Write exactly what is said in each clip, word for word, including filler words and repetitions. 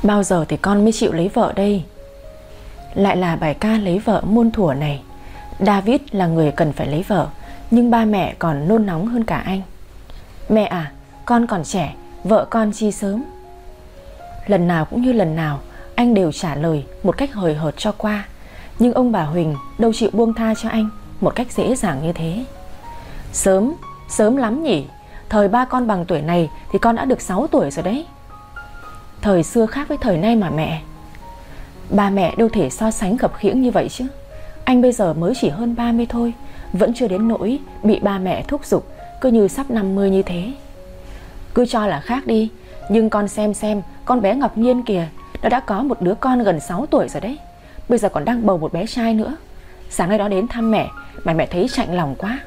Bao giờ thì con mới chịu lấy vợ đây? Lại là bài ca lấy vợ muôn thuở này. David là người cần phải lấy vợ, nhưng ba mẹ còn nôn nóng hơn cả anh. Mẹ à, con còn trẻ, vợ con chi sớm. Lần nào cũng như lần nào, anh đều trả lời một cách hời hợt cho qua. Nhưng ông bà Huỳnh đâu chịu buông tha cho anh một cách dễ dàng như thế. Sớm, sớm lắm nhỉ. Thời ba con bằng tuổi này thì con đã được sáu tuổi rồi đấy. Thời xưa khác với thời nay mà mẹ. Ba mẹ đâu thể so sánh khập khiễng như vậy chứ. Anh bây giờ mới chỉ hơn ba mươi thôi, vẫn chưa đến nỗi bị ba mẹ thúc giục cứ như sắp năm mươi như thế. Cứ cho là khác đi, nhưng con xem xem con bé Ngọc Nhiên kìa, nó đã có một đứa con gần sáu tuổi rồi đấy. Bây giờ còn đang bầu một bé trai nữa. Sáng nay đó đến thăm mẹ mà mẹ thấy chạnh lòng quá.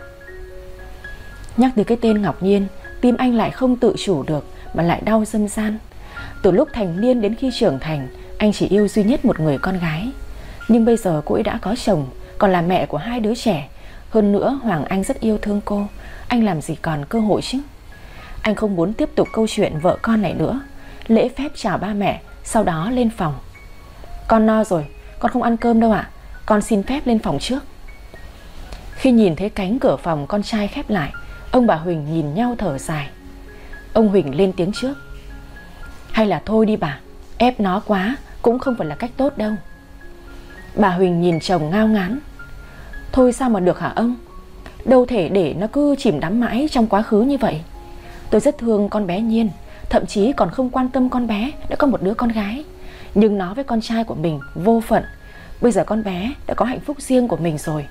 Nhắc đến cái tên Ngọc Nhiên, tim anh lại không tự chủ được mà lại đau dâm gian. Từ lúc thành niên đến khi trưởng thành, anh chỉ yêu duy nhất một người con gái. Nhưng bây giờ cô ấy đã có chồng, còn là mẹ của hai đứa trẻ. Hơn nữa Hoàng Anh rất yêu thương cô. Anh làm gì còn cơ hội chứ. Anh không muốn tiếp tục câu chuyện vợ con này nữa. Lễ phép chào ba mẹ, sau đó lên phòng. Con no rồi, con không ăn cơm đâu ạ. Con xin phép lên phòng trước. Khi nhìn thấy cánh cửa phòng con trai khép lại, ông bà Huỳnh nhìn nhau thở dài. Ông Huỳnh lên tiếng trước. Hay là thôi đi bà, ép nó quá cũng không phải là cách tốt đâu. Bà Huỳnh nhìn chồng ngao ngán. Thôi sao mà được hả ông? Đâu thể để nó cứ chìm đắm mãi trong quá khứ như vậy. Tôi rất thương con bé Nhiên, thậm chí còn không quan tâm con bé đã có một đứa con gái. Nhưng nó với con trai của mình vô phận. Bây giờ con bé đã có hạnh phúc riêng của mình rồi.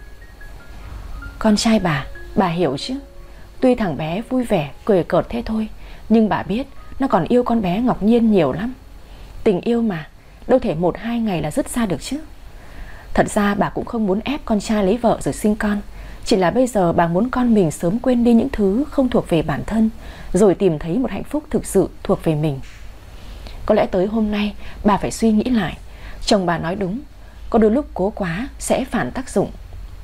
Con trai bà, bà hiểu chứ. Tuy thằng bé vui vẻ, cười cợt thế thôi, nhưng bà biết nó còn yêu con bé Ngọc Nhiên nhiều lắm. Tình yêu mà, đâu thể một hai ngày là dứt ra được chứ. Thật ra bà cũng không muốn ép con trai lấy vợ rồi sinh con. Chỉ là bây giờ bà muốn con mình sớm quên đi những thứ không thuộc về bản thân, rồi tìm thấy một hạnh phúc thực sự thuộc về mình. Có lẽ tới hôm nay bà phải suy nghĩ lại. Chồng bà nói đúng, có đôi lúc cố quá sẽ phản tác dụng.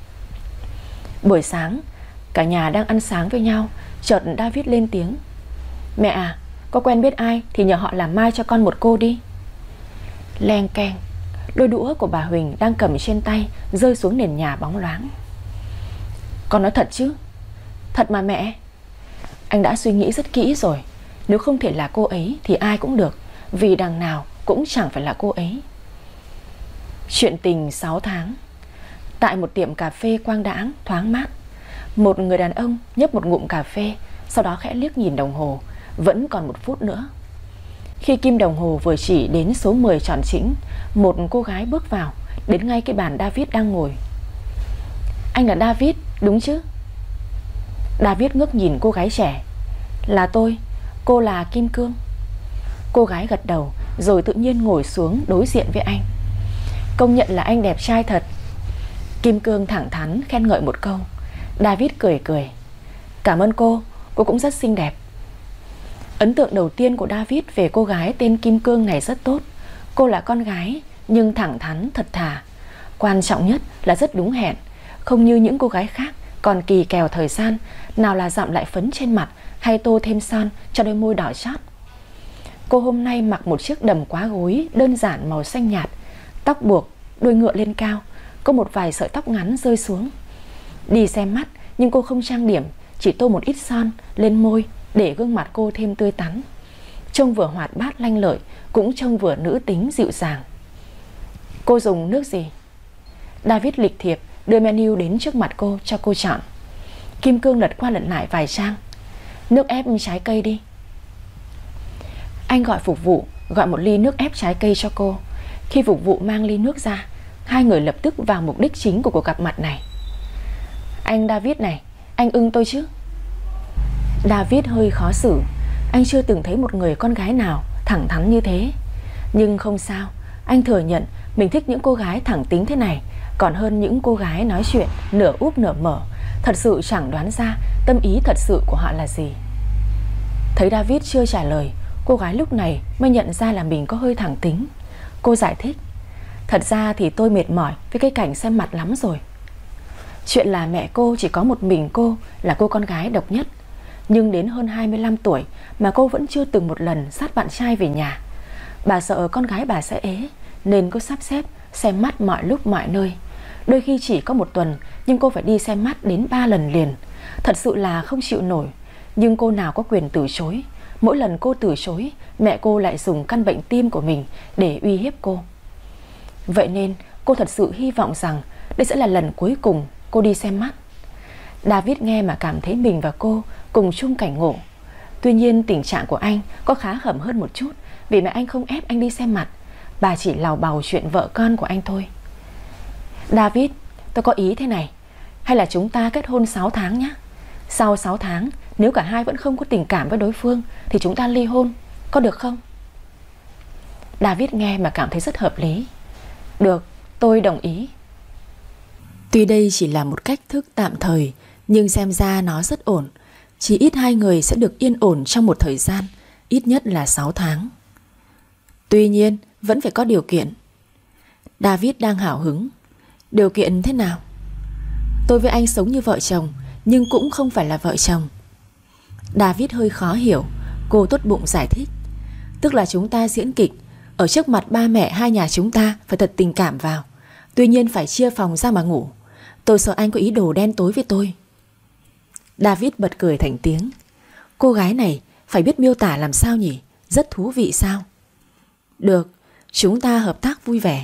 Buổi sáng, cả nhà đang ăn sáng với nhau, chợt David lên tiếng. Mẹ à, có quen biết ai thì nhờ họ làm mai cho con một cô đi. Leng keng, đôi đũa của bà Huỳnh đang cầm trên tay rơi xuống nền nhà bóng loáng. Con nói thật chứ? Thật mà mẹ. Anh đã suy nghĩ rất kỹ rồi. Nếu không thể là cô ấy thì ai cũng được, vì đằng nào cũng chẳng phải là cô ấy. Chuyện tình sáu tháng. Tại một tiệm cà phê quang đãng thoáng mát, một người đàn ông nhấp một ngụm cà phê, sau đó khẽ liếc nhìn đồng hồ. Vẫn còn một phút nữa. Khi kim đồng hồ vừa chỉ đến số mười tròn chỉnh, một cô gái bước vào, đến ngay cái bàn David đang ngồi. Anh là David, đúng chứ? David ngước nhìn cô gái trẻ. Là tôi, cô là Kim Cương. Cô gái gật đầu, rồi tự nhiên ngồi xuống đối diện với anh. Công nhận là anh đẹp trai thật. Kim Cương thẳng thắn khen ngợi một câu. David cười cười. Cảm ơn cô, cô cũng rất xinh đẹp. Ấn tượng đầu tiên của David về cô gái tên Kim Cương này rất tốt. Cô là con gái nhưng thẳng thắn thật thà. Quan trọng nhất là rất đúng hẹn. Không như những cô gái khác còn kỳ kèo thời gian, nào là dặm lại phấn trên mặt hay tô thêm son cho đôi môi đỏ chót. Cô hôm nay mặc một chiếc đầm quá gối đơn giản màu xanh nhạt, tóc buộc, đuôi ngựa lên cao, có một vài sợi tóc ngắn rơi xuống. Đi xem mắt nhưng cô không trang điểm, chỉ tô một ít son lên môi để gương mặt cô thêm tươi tắn. Trông vừa hoạt bát lanh lợi, cũng trông vừa nữ tính dịu dàng. Cô dùng nước gì? David lịch thiệp đưa menu đến trước mặt cô cho cô chọn. Kim Cương lật qua lật lại vài trang. Nước ép trái cây đi. Anh gọi phục vụ gọi một ly nước ép trái cây cho cô. Khi phục vụ mang ly nước ra, hai người lập tức vào mục đích chính của cuộc gặp mặt này. Anh David này, anh ưng tôi chứ? David hơi khó xử. Anh chưa từng thấy một người con gái nào thẳng thắn như thế. Nhưng không sao, anh thừa nhận mình thích những cô gái thẳng tính thế này còn hơn những cô gái nói chuyện nửa úp nửa mở, thật sự chẳng đoán ra tâm ý thật sự của họ là gì. Thấy David chưa trả lời, cô gái lúc này mới nhận ra là mình có hơi thẳng tính. Cô giải thích. Thật ra thì tôi mệt mỏi với cái cảnh xem mặt lắm rồi. Chuyện là mẹ cô chỉ có một mình cô là cô con gái độc nhất. Nhưng đến hơn hai mươi lăm tuổi mà cô vẫn chưa từng một lần dắt bạn trai về nhà. Bà sợ con gái bà sẽ ế, nên cô sắp xếp xem mắt mọi lúc mọi nơi. Đôi khi chỉ có một tuần, nhưng cô phải đi xem mắt đến ba lần liền. Thật sự là không chịu nổi. Nhưng cô nào có quyền từ chối. Mỗi lần cô từ chối, mẹ cô lại dùng căn bệnh tim của mình để uy hiếp cô. Vậy nên cô thật sự hy vọng rằng đây sẽ là lần cuối cùng cô đi xem mắt. David nghe mà cảm thấy mình và cô cùng chung cảnh ngộ. Tuy nhiên tình trạng của anh có khá khẩm hơn một chút, vì mẹ anh không ép anh đi xem mặt. Bà chỉ lào bào chuyện vợ con của anh thôi. David, tôi có ý thế này. Hay là chúng ta kết hôn sáu tháng nhé. Sau sáu tháng, nếu cả hai vẫn không có tình cảm với đối phương thì chúng ta ly hôn, có được không? David nghe mà cảm thấy rất hợp lý. Được, tôi đồng ý. Tuy đây chỉ là một cách thức tạm thời, nhưng xem ra nó rất ổn. Chỉ ít hai người sẽ được yên ổn trong một thời gian, ít nhất là sáu tháng. Tuy nhiên, vẫn phải có điều kiện. David đang hào hứng. Điều kiện thế nào? Tôi với anh sống như vợ chồng, nhưng cũng không phải là vợ chồng. David hơi khó hiểu. Cô tốt bụng giải thích. Tức là chúng ta diễn kịch, ở trước mặt ba mẹ hai nhà chúng ta phải thật tình cảm vào. Tuy nhiên phải chia phòng ra mà ngủ. Tôi sợ anh có ý đồ đen tối với tôi. David bật cười thành tiếng. Cô gái này phải biết miêu tả làm sao nhỉ? Rất thú vị sao? Được, chúng ta hợp tác vui vẻ.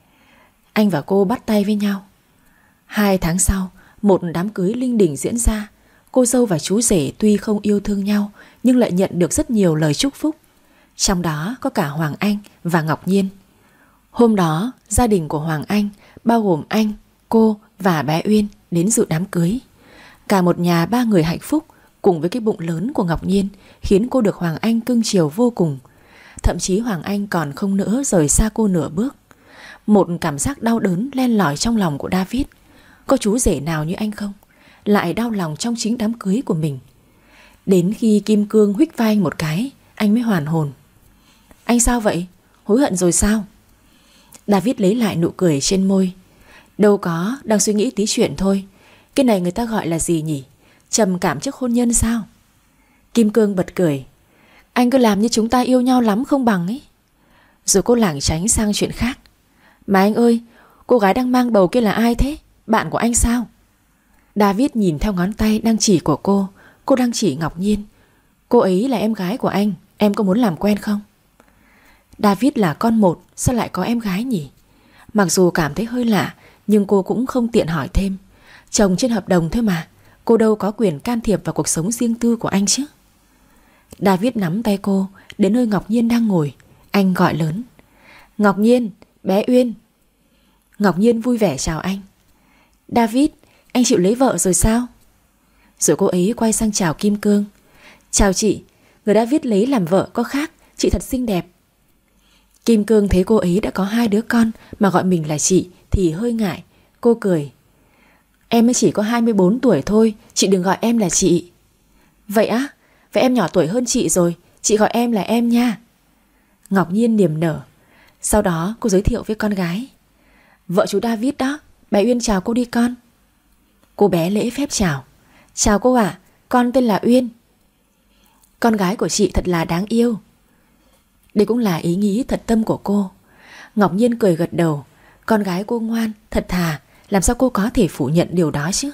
Anh và cô bắt tay với nhau. Hai tháng sau, một đám cưới linh đình diễn ra. Cô dâu và chú rể tuy không yêu thương nhau, nhưng lại nhận được rất nhiều lời chúc phúc. Trong đó có cả Hoàng Anh và Ngọc Nhiên. Hôm đó, gia đình của Hoàng Anh, bao gồm anh, cô và bé Uyên, đến dự đám cưới. Cả một nhà ba người hạnh phúc, cùng với cái bụng lớn của Ngọc Nhiên, khiến cô được Hoàng Anh cưng chiều vô cùng. Thậm chí Hoàng Anh còn không nỡ rời xa cô nửa bước. Một cảm giác đau đớn len lỏi trong lòng của David. Có chú rể nào như anh không? Lại đau lòng trong chính đám cưới của mình. Đến khi Kim Cương huých vai anh một cái, anh mới hoàn hồn. Anh sao vậy? Hối hận rồi sao? David lấy lại nụ cười trên môi. Đâu có, đang suy nghĩ tí chuyện thôi. Cái này người ta gọi là gì nhỉ? Trầm cảm trước hôn nhân sao? Kim Cương bật cười. Anh cứ làm như chúng ta yêu nhau lắm không bằng ấy. Rồi cô lảng tránh sang chuyện khác. Mà anh ơi, cô gái đang mang bầu kia là ai thế? Bạn của anh sao? David nhìn theo ngón tay đang chỉ của cô. Cô đang chỉ Ngọc Nhiên. Cô ấy là em gái của anh. Em có muốn làm quen không? David là con một, sao lại có em gái nhỉ? Mặc dù cảm thấy hơi lạ, nhưng cô cũng không tiện hỏi thêm. Chồng trên hợp đồng thôi mà. Cô đâu có quyền can thiệp vào cuộc sống riêng tư của anh chứ. David nắm tay cô đến nơi Ngọc Nhiên đang ngồi. Anh gọi lớn. Ngọc Nhiên, bé Uyên. Ngọc Nhiên vui vẻ chào anh. David, anh chịu lấy vợ rồi sao? Rồi cô ấy quay sang chào Kim Cương. Chào chị, người David lấy làm vợ có khác. Chị thật xinh đẹp. Kim Cương thấy cô ấy đã có hai đứa con mà gọi mình là chị thì hơi ngại. Cô cười. Em mới chỉ có hai mươi bốn tuổi thôi, chị đừng gọi em là chị. Vậy á? Vậy em nhỏ tuổi hơn chị rồi, chị gọi em là em nha. Ngọc Nhiên niềm nở. Sau đó cô giới thiệu với con gái. Vợ chú David đó, bé Uyên chào cô đi con. Cô bé lễ phép chào. Chào cô ạ, à, con tên là Uyên. Con gái của chị thật là đáng yêu. Đây cũng là ý nghĩ thật tâm của cô. Ngọc Nhiên cười gật đầu. Con gái cô ngoan, thật thà. Làm sao cô có thể phủ nhận điều đó chứ?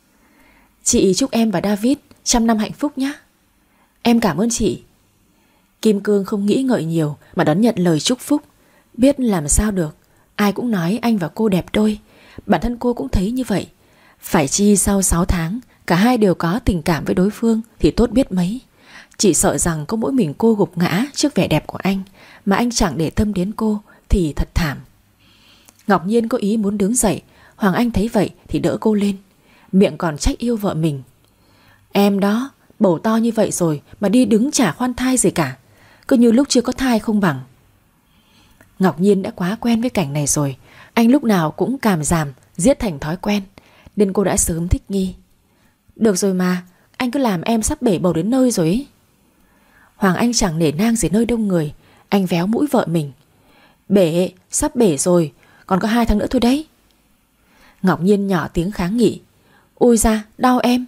Chị chúc em và David trăm năm hạnh phúc nhé. Em cảm ơn chị. Kim Cương không nghĩ ngợi nhiều mà đón nhận lời chúc phúc. Biết làm sao được. Ai cũng nói anh và cô đẹp đôi. Bản thân cô cũng thấy như vậy. Phải chi sau sáu tháng cả hai đều có tình cảm với đối phương thì tốt biết mấy. Chỉ sợ rằng có mỗi mình cô gục ngã trước vẻ đẹp của anh, mà anh chẳng để tâm đến cô thì thật thảm. Ngọc Nhiên có ý muốn đứng dậy. Hoàng Anh thấy vậy thì đỡ cô lên, miệng còn trách yêu vợ mình. Em đó, bầu to như vậy rồi mà đi đứng chả khoan thai gì cả, cứ như lúc chưa có thai không bằng. Ngọc Nhiên đã quá quen với cảnh này rồi. Anh lúc nào cũng càm ràm, giết thành thói quen, nên cô đã sớm thích nghi. Được rồi mà, anh cứ làm em sắp bể bầu đến nơi rồi ấy. Hoàng Anh chẳng nể nang gì nơi đông người. Anh véo mũi vợ mình. Bể, sắp bể rồi, còn có hai tháng nữa thôi đấy. Ngọc Nhiên nhỏ tiếng kháng nghị. Ôi da, đau em.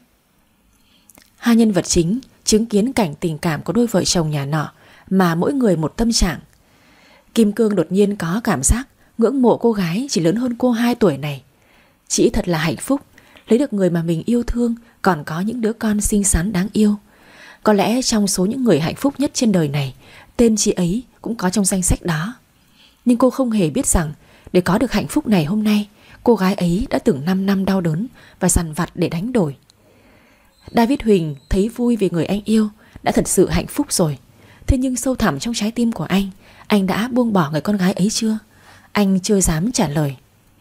Hai nhân vật chính chứng kiến cảnh tình cảm của đôi vợ chồng nhà nọ, mà mỗi người một tâm trạng. Kim Cương đột nhiên có cảm giác ngưỡng mộ cô gái chỉ lớn hơn cô hai tuổi này. Chị thật là hạnh phúc, lấy được người mà mình yêu thương, còn có những đứa con xinh xắn đáng yêu. Có lẽ trong số những người hạnh phúc nhất trên đời này, tên chị ấy cũng có trong danh sách đó. Nhưng cô không hề biết rằng để có được hạnh phúc này hôm nay, cô gái ấy đã từng năm năm đau đớn và dằn vặt để đánh đổi. David Huỳnh thấy vui vì người anh yêu đã thật sự hạnh phúc rồi. Thế nhưng sâu thẳm trong trái tim của anh, anh đã buông bỏ người con gái ấy chưa? Anh chưa dám trả lời.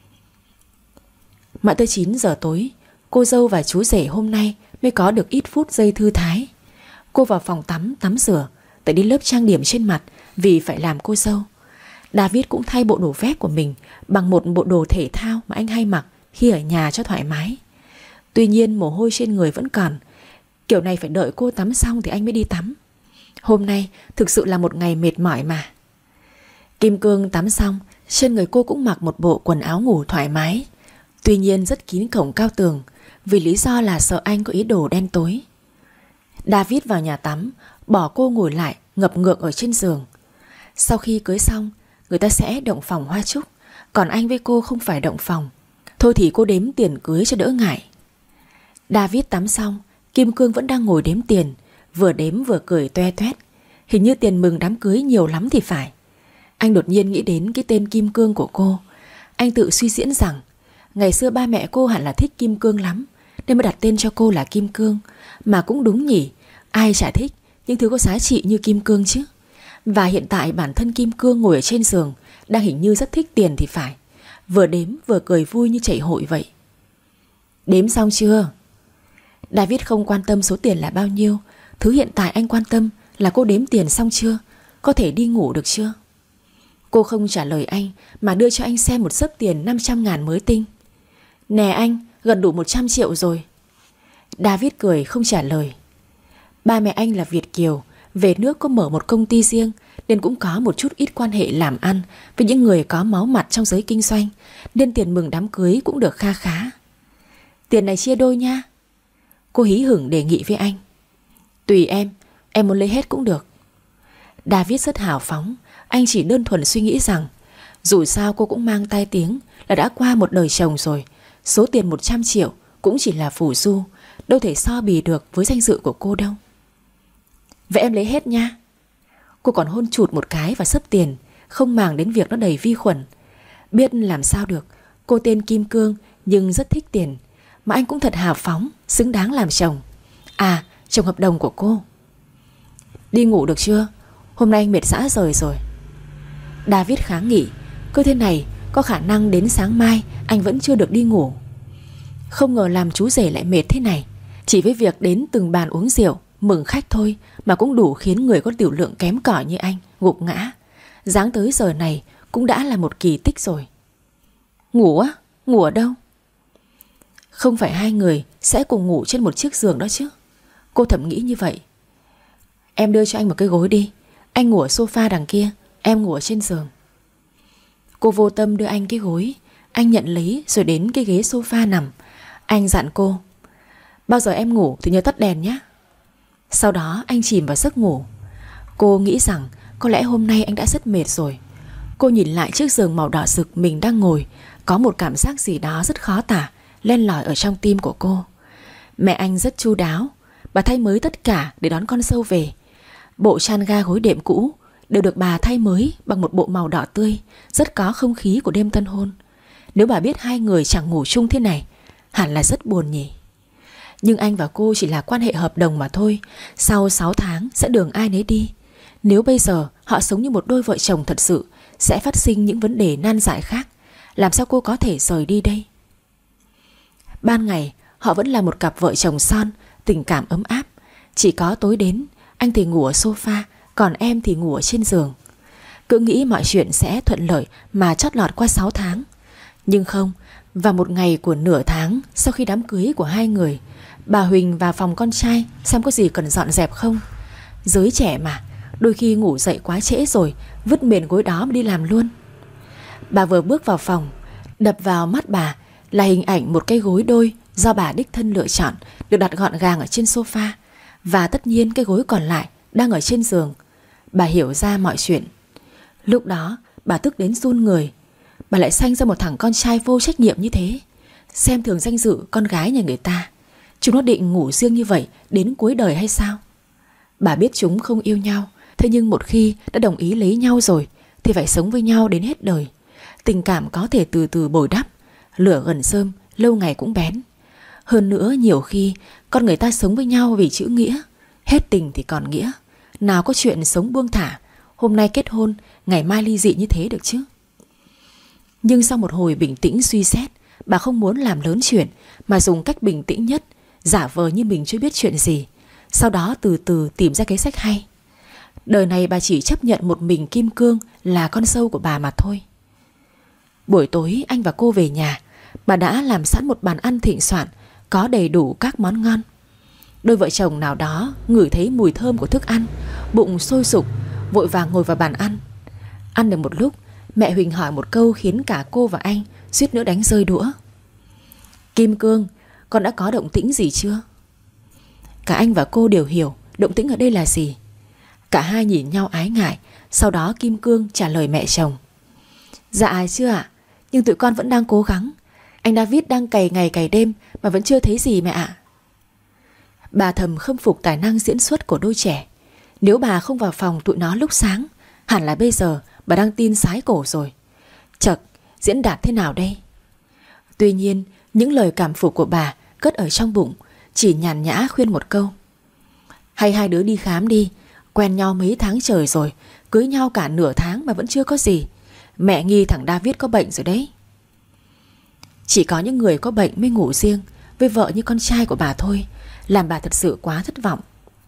Mãi tới chín giờ tối, cô dâu và chú rể hôm nay mới có được ít phút giây thư thái. Cô vào phòng tắm tắm rửa, tự đi lớp trang điểm trên mặt vì phải làm cô dâu. David cũng thay bộ đồ vest của mình bằng một bộ đồ thể thao mà anh hay mặc khi ở nhà cho thoải mái. Tuy nhiên mồ hôi trên người vẫn còn. Kiểu này phải đợi cô tắm xong thì anh mới đi tắm. Hôm nay thực sự là một ngày mệt mỏi mà. Kim Cương tắm xong, trên người cô cũng mặc một bộ quần áo ngủ thoải mái. Tuy nhiên rất kín cổng cao tường, vì lý do là sợ anh có ý đồ đen tối. David vào nhà tắm, bỏ cô ngồi lại ngập ngượng ở trên giường. Sau khi cưới xong, người ta sẽ động phòng hoa chúc, còn anh với cô không phải động phòng. Thôi thì cô đếm tiền cưới cho đỡ ngại. David tắm xong, Kim Cương vẫn đang ngồi đếm tiền, vừa đếm vừa cười toe toét. Hình như tiền mừng đám cưới nhiều lắm thì phải. Anh đột nhiên nghĩ đến cái tên Kim Cương của cô. Anh tự suy diễn rằng ngày xưa ba mẹ cô hẳn là thích Kim Cương lắm, nên mới đặt tên cho cô là Kim Cương. Mà cũng đúng nhỉ, ai chả thích những thứ có giá trị như Kim Cương chứ. Và hiện tại bản thân Kim Cương ngồi ở trên giường đang hình như rất thích tiền thì phải. Vừa đếm vừa cười vui như chảy hội vậy. Đếm xong chưa? David không quan tâm số tiền là bao nhiêu. Thứ hiện tại anh quan tâm là cô đếm tiền xong chưa, có thể đi ngủ được chưa. Cô không trả lời anh mà đưa cho anh xem một xấp tiền năm trăm ngàn mới tinh. Nè anh, gần đủ một trăm triệu rồi. David cười không trả lời. Ba mẹ anh là Việt kiều, về nước có mở một công ty riêng, nên cũng có một chút ít quan hệ làm ăn với những người có máu mặt trong giới kinh doanh, nên tiền mừng đám cưới cũng được kha khá. Tiền này chia đôi nha. Cô hí hửng đề nghị với anh. Tùy em, em muốn lấy hết cũng được. David rất hào phóng. Anh chỉ đơn thuần suy nghĩ rằng dù sao cô cũng mang tai tiếng là đã qua một đời chồng rồi. Số tiền một trăm triệu cũng chỉ là phù du, đâu thể so bì được với danh dự của cô đâu. Vậy em lấy hết nha. Cô còn hôn chụt một cái và xấp tiền, không màng đến việc nó đầy vi khuẩn. Biết làm sao được, cô tên Kim Cương nhưng rất thích tiền. Mà anh cũng thật hào phóng, xứng đáng làm chồng. À, chồng hợp đồng của cô. Đi ngủ được chưa? Hôm nay anh mệt rã rời rồi. David kháng nghị. Cứ thế này có khả năng đến sáng mai anh vẫn chưa được đi ngủ. Không ngờ làm chú rể lại mệt thế này. Chỉ với việc đến từng bàn uống rượu mừng khách thôi mà cũng đủ khiến người có tiểu lượng kém cỏi như anh gục ngã. Dáng tới giờ này cũng đã là một kỳ tích rồi. Ngủ á? Ngủ ở đâu? Không phải hai người sẽ cùng ngủ trên một chiếc giường đó chứ? Cô thầm nghĩ như vậy. Em đưa cho anh một cái gối đi. Anh ngủ ở sofa đằng kia, em ngủ ở trên giường. Cô vô tâm đưa anh cái gối. Anh nhận lấy rồi đến cái ghế sofa nằm. Anh dặn cô, bao giờ em ngủ thì nhớ tắt đèn nhé. Sau đó anh chìm vào giấc ngủ. Cô nghĩ rằng có lẽ hôm nay anh đã rất mệt rồi. Cô nhìn lại chiếc giường màu đỏ rực mình đang ngồi. Có một cảm giác gì đó rất khó tả len lỏi ở trong tim của cô. Mẹ anh rất chu đáo. Bà thay mới tất cả để đón con dâu về. Bộ chăn ga gối đệm cũ đều được bà thay mới bằng một bộ màu đỏ tươi, rất có không khí của đêm tân hôn. Nếu bà biết hai người chẳng ngủ chung thế này, hẳn là rất buồn nhỉ. Nhưng anh và cô chỉ là quan hệ hợp đồng mà thôi. Sau sáu tháng sẽ đường ai nấy đi. Nếu bây giờ họ sống như một đôi vợ chồng thật sự, sẽ phát sinh những vấn đề nan giải khác. Làm sao cô có thể rời đi đây? Ban ngày họ vẫn là một cặp vợ chồng son, tình cảm ấm áp. Chỉ có tối đến, anh thì ngủ ở sofa, còn em thì ngủ ở trên giường. Cứ nghĩ mọi chuyện sẽ thuận lợi mà chót lọt qua sáu tháng. Nhưng không, vào một ngày của nửa tháng sau khi đám cưới của hai người, bà Huỳnh vào phòng con trai xem có gì cần dọn dẹp không. Giới trẻ mà, đôi khi ngủ dậy quá trễ rồi, vứt mền gối đó mà đi làm luôn. Bà vừa bước vào phòng, đập vào mắt bà là hình ảnh một cái gối đôi do bà đích thân lựa chọn, được đặt gọn gàng ở trên sofa. Và tất nhiên cái gối còn lại đang ở trên giường. Bà hiểu ra mọi chuyện. Lúc đó Bà tức đến run người. Bà lại sanh ra một thằng con trai vô trách nhiệm như thế, xem thường danh dự con gái nhà người ta. Chúng nó định ngủ riêng như vậy đến cuối đời hay sao? Bà biết chúng không yêu nhau, thế nhưng một khi đã đồng ý lấy nhau rồi thì phải sống với nhau đến hết đời. Tình cảm có thể từ từ bồi đắp, lửa gần rơm lâu ngày cũng bén. Hơn nữa nhiều khi con người ta sống với nhau vì chữ nghĩa. Hết tình thì còn nghĩa. Nào có chuyện sống buông thả, hôm nay kết hôn, ngày mai ly dị như thế được chứ. Nhưng sau một hồi bình tĩnh suy xét, bà không muốn làm lớn chuyện, mà dùng cách bình tĩnh nhất, giả vờ như mình chưa biết chuyện gì, sau đó từ từ tìm ra cái sách hay. Đời này bà chỉ chấp nhận một mình Kim Cương là con dâu của bà mà thôi. Buổi tối anh và cô về nhà, bà đã làm sẵn một bàn ăn thịnh soạn, có đầy đủ các món ngon. Đôi vợ chồng nào đó ngửi thấy mùi thơm của thức ăn, bụng sôi sục, vội vàng ngồi vào bàn ăn. Ăn được một lúc, mẹ Huỳnh hỏi một câu khiến cả cô và anh suýt nữa đánh rơi đũa. Kim Cương, con đã có động tĩnh gì chưa? Cả anh và cô đều hiểu động tĩnh ở đây là gì. Cả hai nhìn nhau ái ngại. Sau đó Kim Cương trả lời mẹ chồng. Dạ chưa ạ, nhưng tụi con vẫn đang cố gắng. Anh David đang cày ngày cày đêm mà vẫn chưa thấy gì mẹ ạ. Bà thầm khâm phục tài năng diễn xuất của đôi trẻ. Nếu bà không vào phòng tụi nó lúc sáng, hẳn là bây giờ bà đang tin sái cổ rồi. Chật, diễn đạt thế nào đây? Tuy nhiên, những lời cảm phục của bà cất ở trong bụng, chỉ nhàn nhã khuyên một câu. Hay hai đứa đi khám đi, quen nhau mấy tháng trời rồi, cưới nhau cả nửa tháng mà vẫn chưa có gì. Mẹ nghi thằng David có bệnh rồi đấy. Chỉ có những người có bệnh mới ngủ riêng với vợ như con trai của bà thôi, làm bà thật sự quá thất vọng.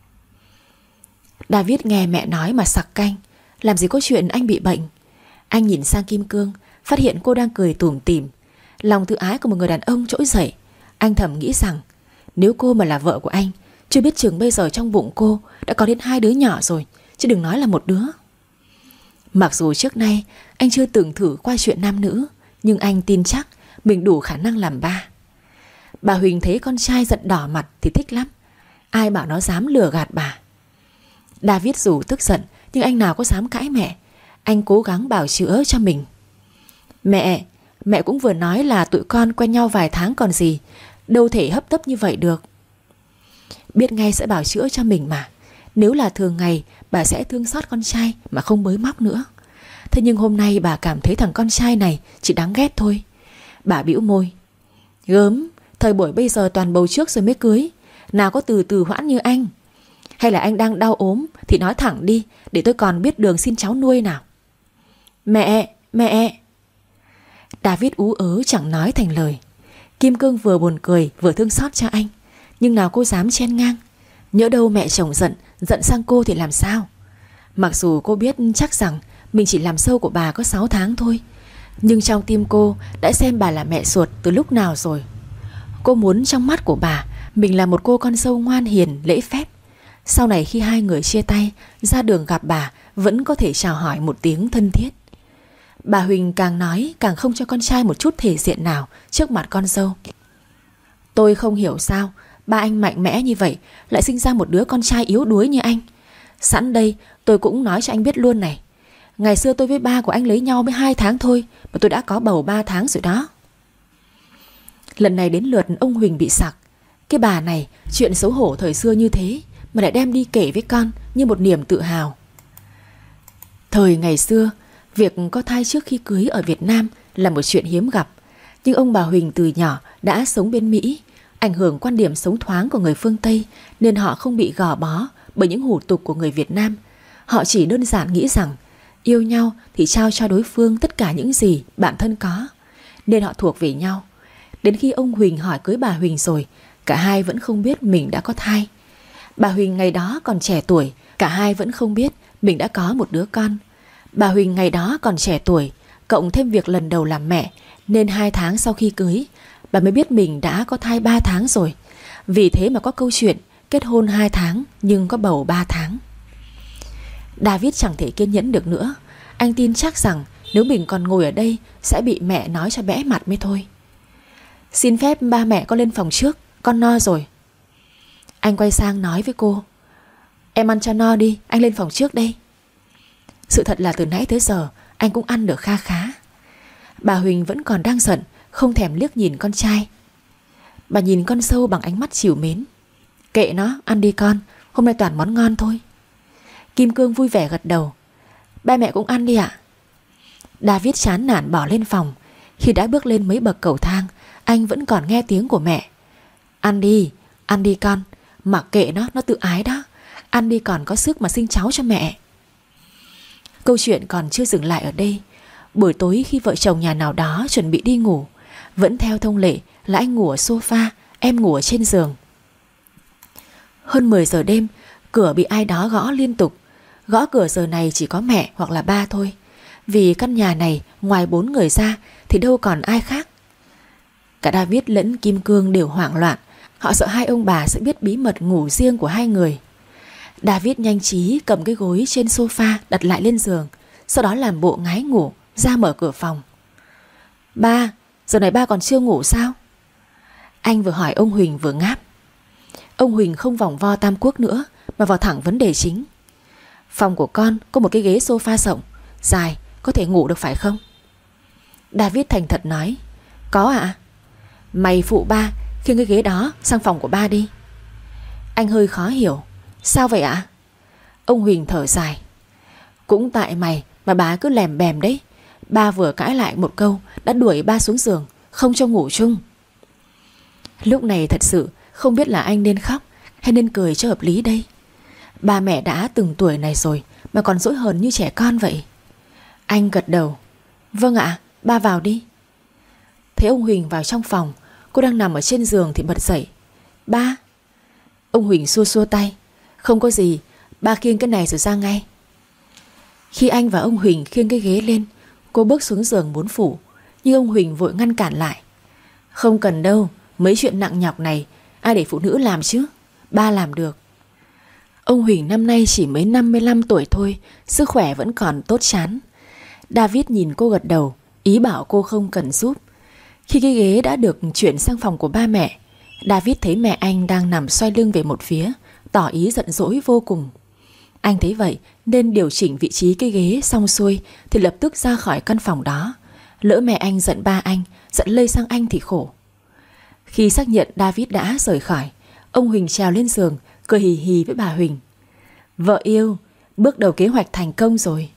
David nghe mẹ nói mà sặc canh. Làm gì có chuyện anh bị bệnh. Anh nhìn sang Kim Cương, phát hiện cô đang cười tủm tỉm. Lòng tự ái của một người đàn ông trỗi dậy. Anh thầm nghĩ rằng nếu cô mà là vợ của anh, chưa biết chừng bây giờ trong bụng cô đã có đến hai đứa nhỏ rồi, chứ đừng nói là một đứa. Mặc dù trước nay anh chưa từng thử qua chuyện nam nữ, nhưng anh tin chắc mình đủ khả năng làm ba. Bà Huỳnh thấy con trai giận đỏ mặt thì thích lắm. Ai bảo nó dám lừa gạt bà. David dù tức giận, nhưng anh nào có dám cãi mẹ. Anh cố gắng bào chữa cho mình. Mẹ, mẹ cũng vừa nói là tụi con quen nhau vài tháng còn gì, đâu thể hấp tấp như vậy được. Biết ngay sẽ bào chữa cho mình mà. Nếu là thường ngày, bà sẽ thương xót con trai mà không bới móc nữa. Thế nhưng hôm nay bà cảm thấy thằng con trai này chỉ đáng ghét thôi. Bà bĩu môi. Gớm, thời buổi bây giờ toàn bầu trước rồi mới cưới, nào có từ từ hoãn như anh. Hay là anh đang đau ốm thì nói thẳng đi, để tôi còn biết đường xin cháu nuôi nào. Mẹ, mẹ. David ú ớ chẳng nói thành lời. Kim Cương vừa buồn cười vừa thương xót cho anh, nhưng nào cô dám chen ngang. Nhỡ đâu mẹ chồng giận, giận sang cô thì làm sao? Mặc dù cô biết chắc rằng mình chỉ làm dâu của bà có sáu tháng thôi, nhưng trong tim cô đã xem bà là mẹ ruột từ lúc nào rồi. Cô muốn trong mắt của bà, mình là một cô con dâu ngoan hiền, lễ phép. Sau này khi hai người chia tay, ra đường gặp bà vẫn có thể chào hỏi một tiếng thân thiết. Bà Huỳnh càng nói càng không cho con trai một chút thể diện nào trước mặt con dâu. Tôi không hiểu sao ba anh mạnh mẽ như vậy lại sinh ra một đứa con trai yếu đuối như anh. Sẵn đây tôi cũng nói cho anh biết luôn này. Ngày xưa tôi với ba của anh lấy nhau mới hai tháng thôi mà tôi đã có bầu ba tháng rồi đó. Lần này đến lượt ông Huỳnh bị sặc. Cái bà này chuyện xấu hổ thời xưa như thế mà lại đem đi kể với con như một niềm tự hào. Thời ngày xưa, việc có thai trước khi cưới ở Việt Nam là một chuyện hiếm gặp. Nhưng ông bà Huỳnh từ nhỏ đã sống bên Mỹ, ảnh hưởng quan điểm sống thoáng của người phương Tây, nên họ không bị gò bó bởi những hủ tục của người Việt Nam. Họ chỉ đơn giản nghĩ rằng yêu nhau thì trao cho đối phương tất cả những gì bản thân có, nên họ thuộc về nhau. Đến khi ông Huỳnh hỏi cưới bà Huỳnh rồi, cả hai vẫn không biết mình đã có thai. Bà Huỳnh ngày đó còn trẻ tuổi, cả hai vẫn không biết mình đã có một đứa con. Bà Huỳnh ngày đó còn trẻ tuổi, cộng thêm việc lần đầu làm mẹ, nên hai tháng sau khi cưới, bà mới biết mình đã có thai ba tháng rồi. Vì thế mà có câu chuyện kết hôn hai tháng nhưng có bầu ba tháng. David chẳng thể kiên nhẫn được nữa. Anh tin chắc rằng nếu mình còn ngồi ở đây sẽ bị mẹ nói cho bẽ mặt mới thôi. Xin phép ba mẹ con lên phòng trước, con no rồi. Anh quay sang nói với cô. Em ăn cho no đi, anh lên phòng trước đây. Sự thật là từ nãy tới giờ anh cũng ăn được kha khá. Bà Huỳnh vẫn còn đang giận, không thèm liếc nhìn con trai. Bà nhìn con dâu bằng ánh mắt trìu mến. Kệ nó, ăn đi con, hôm nay toàn món ngon thôi. Kim Cương vui vẻ gật đầu. Ba mẹ cũng ăn đi ạ. David chán nản bỏ lên phòng. Khi đã bước lên mấy bậc cầu thang, anh vẫn còn nghe tiếng của mẹ. Ăn đi, ăn đi con. Mặc kệ nó, nó tự ái đó. Ăn đi còn có sức mà sinh cháu cho mẹ. Câu chuyện còn chưa dừng lại ở đây. Buổi tối khi vợ chồng nhà nào đó chuẩn bị đi ngủ, vẫn theo thông lệ là anh ngủ ở sofa, em ngủ ở trên giường. Hơn mười giờ đêm, cửa bị ai đó gõ liên tục. Gõ cửa giờ này chỉ có mẹ hoặc là ba thôi, vì căn nhà này ngoài bốn người ra thì đâu còn ai khác. Cả David lẫn Kim Cương đều hoảng loạn. Họ sợ hai ông bà sẽ biết bí mật ngủ riêng của hai người. David nhanh trí cầm cái gối trên sofa đặt lại lên giường, sau đó làm bộ ngái ngủ, ra mở cửa phòng. Ba, giờ này ba còn chưa ngủ sao? Anh vừa hỏi ông Huỳnh vừa ngáp. Ông Huỳnh không vòng vo tam quốc nữa, mà vào thẳng vấn đề chính. Phòng của con có một cái ghế sofa rộng, dài, có thể ngủ được phải không? David thành thật nói. Có ạ. À? Mày phụ ba khiêng cái ghế đó sang phòng của ba đi. Anh hơi khó hiểu. Sao vậy ạ? À? Ông Huỳnh thở dài. Cũng tại mày mà bà cứ lèm bèm đấy. Ba vừa cãi lại một câu đã đuổi ba xuống giường, không cho ngủ chung. Lúc này thật sự không biết là anh nên khóc hay nên cười cho hợp lý đây. Ba mẹ đã từng tuổi này rồi mà còn dỗi hờn như trẻ con vậy. Anh gật đầu. Vâng ạ, ba vào đi. Thấy ông Huỳnh vào trong phòng, cô đang nằm ở trên giường thì bật dậy. Ba. Ông Huỳnh xua xua tay. Không có gì, ba khiêng cái này rồi ra ngay. Khi anh và ông Huỳnh khiêng cái ghế lên, cô bước xuống giường muốn phủ, nhưng ông Huỳnh vội ngăn cản lại. Không cần đâu, mấy chuyện nặng nhọc này ai để phụ nữ làm chứ, ba làm được. Ông Huỳnh năm nay chỉ mới năm mươi lăm tuổi thôi, sức khỏe vẫn còn tốt chán. David nhìn cô gật đầu, ý bảo cô không cần giúp. Khi cái ghế đã được chuyển sang phòng của ba mẹ, David thấy mẹ anh đang nằm xoay lưng về một phía, tỏ ý giận dỗi vô cùng. Anh thấy vậy nên điều chỉnh vị trí cái ghế xong xuôi thì lập tức ra khỏi căn phòng đó. Lỡ mẹ anh giận ba anh, giận lây sang anh thì khổ. Khi xác nhận David đã rời khỏi, ông Huỳnh trèo lên giường, cười hì hì với bà Huỳnh. Vợ yêu, bước đầu kế hoạch thành công rồi.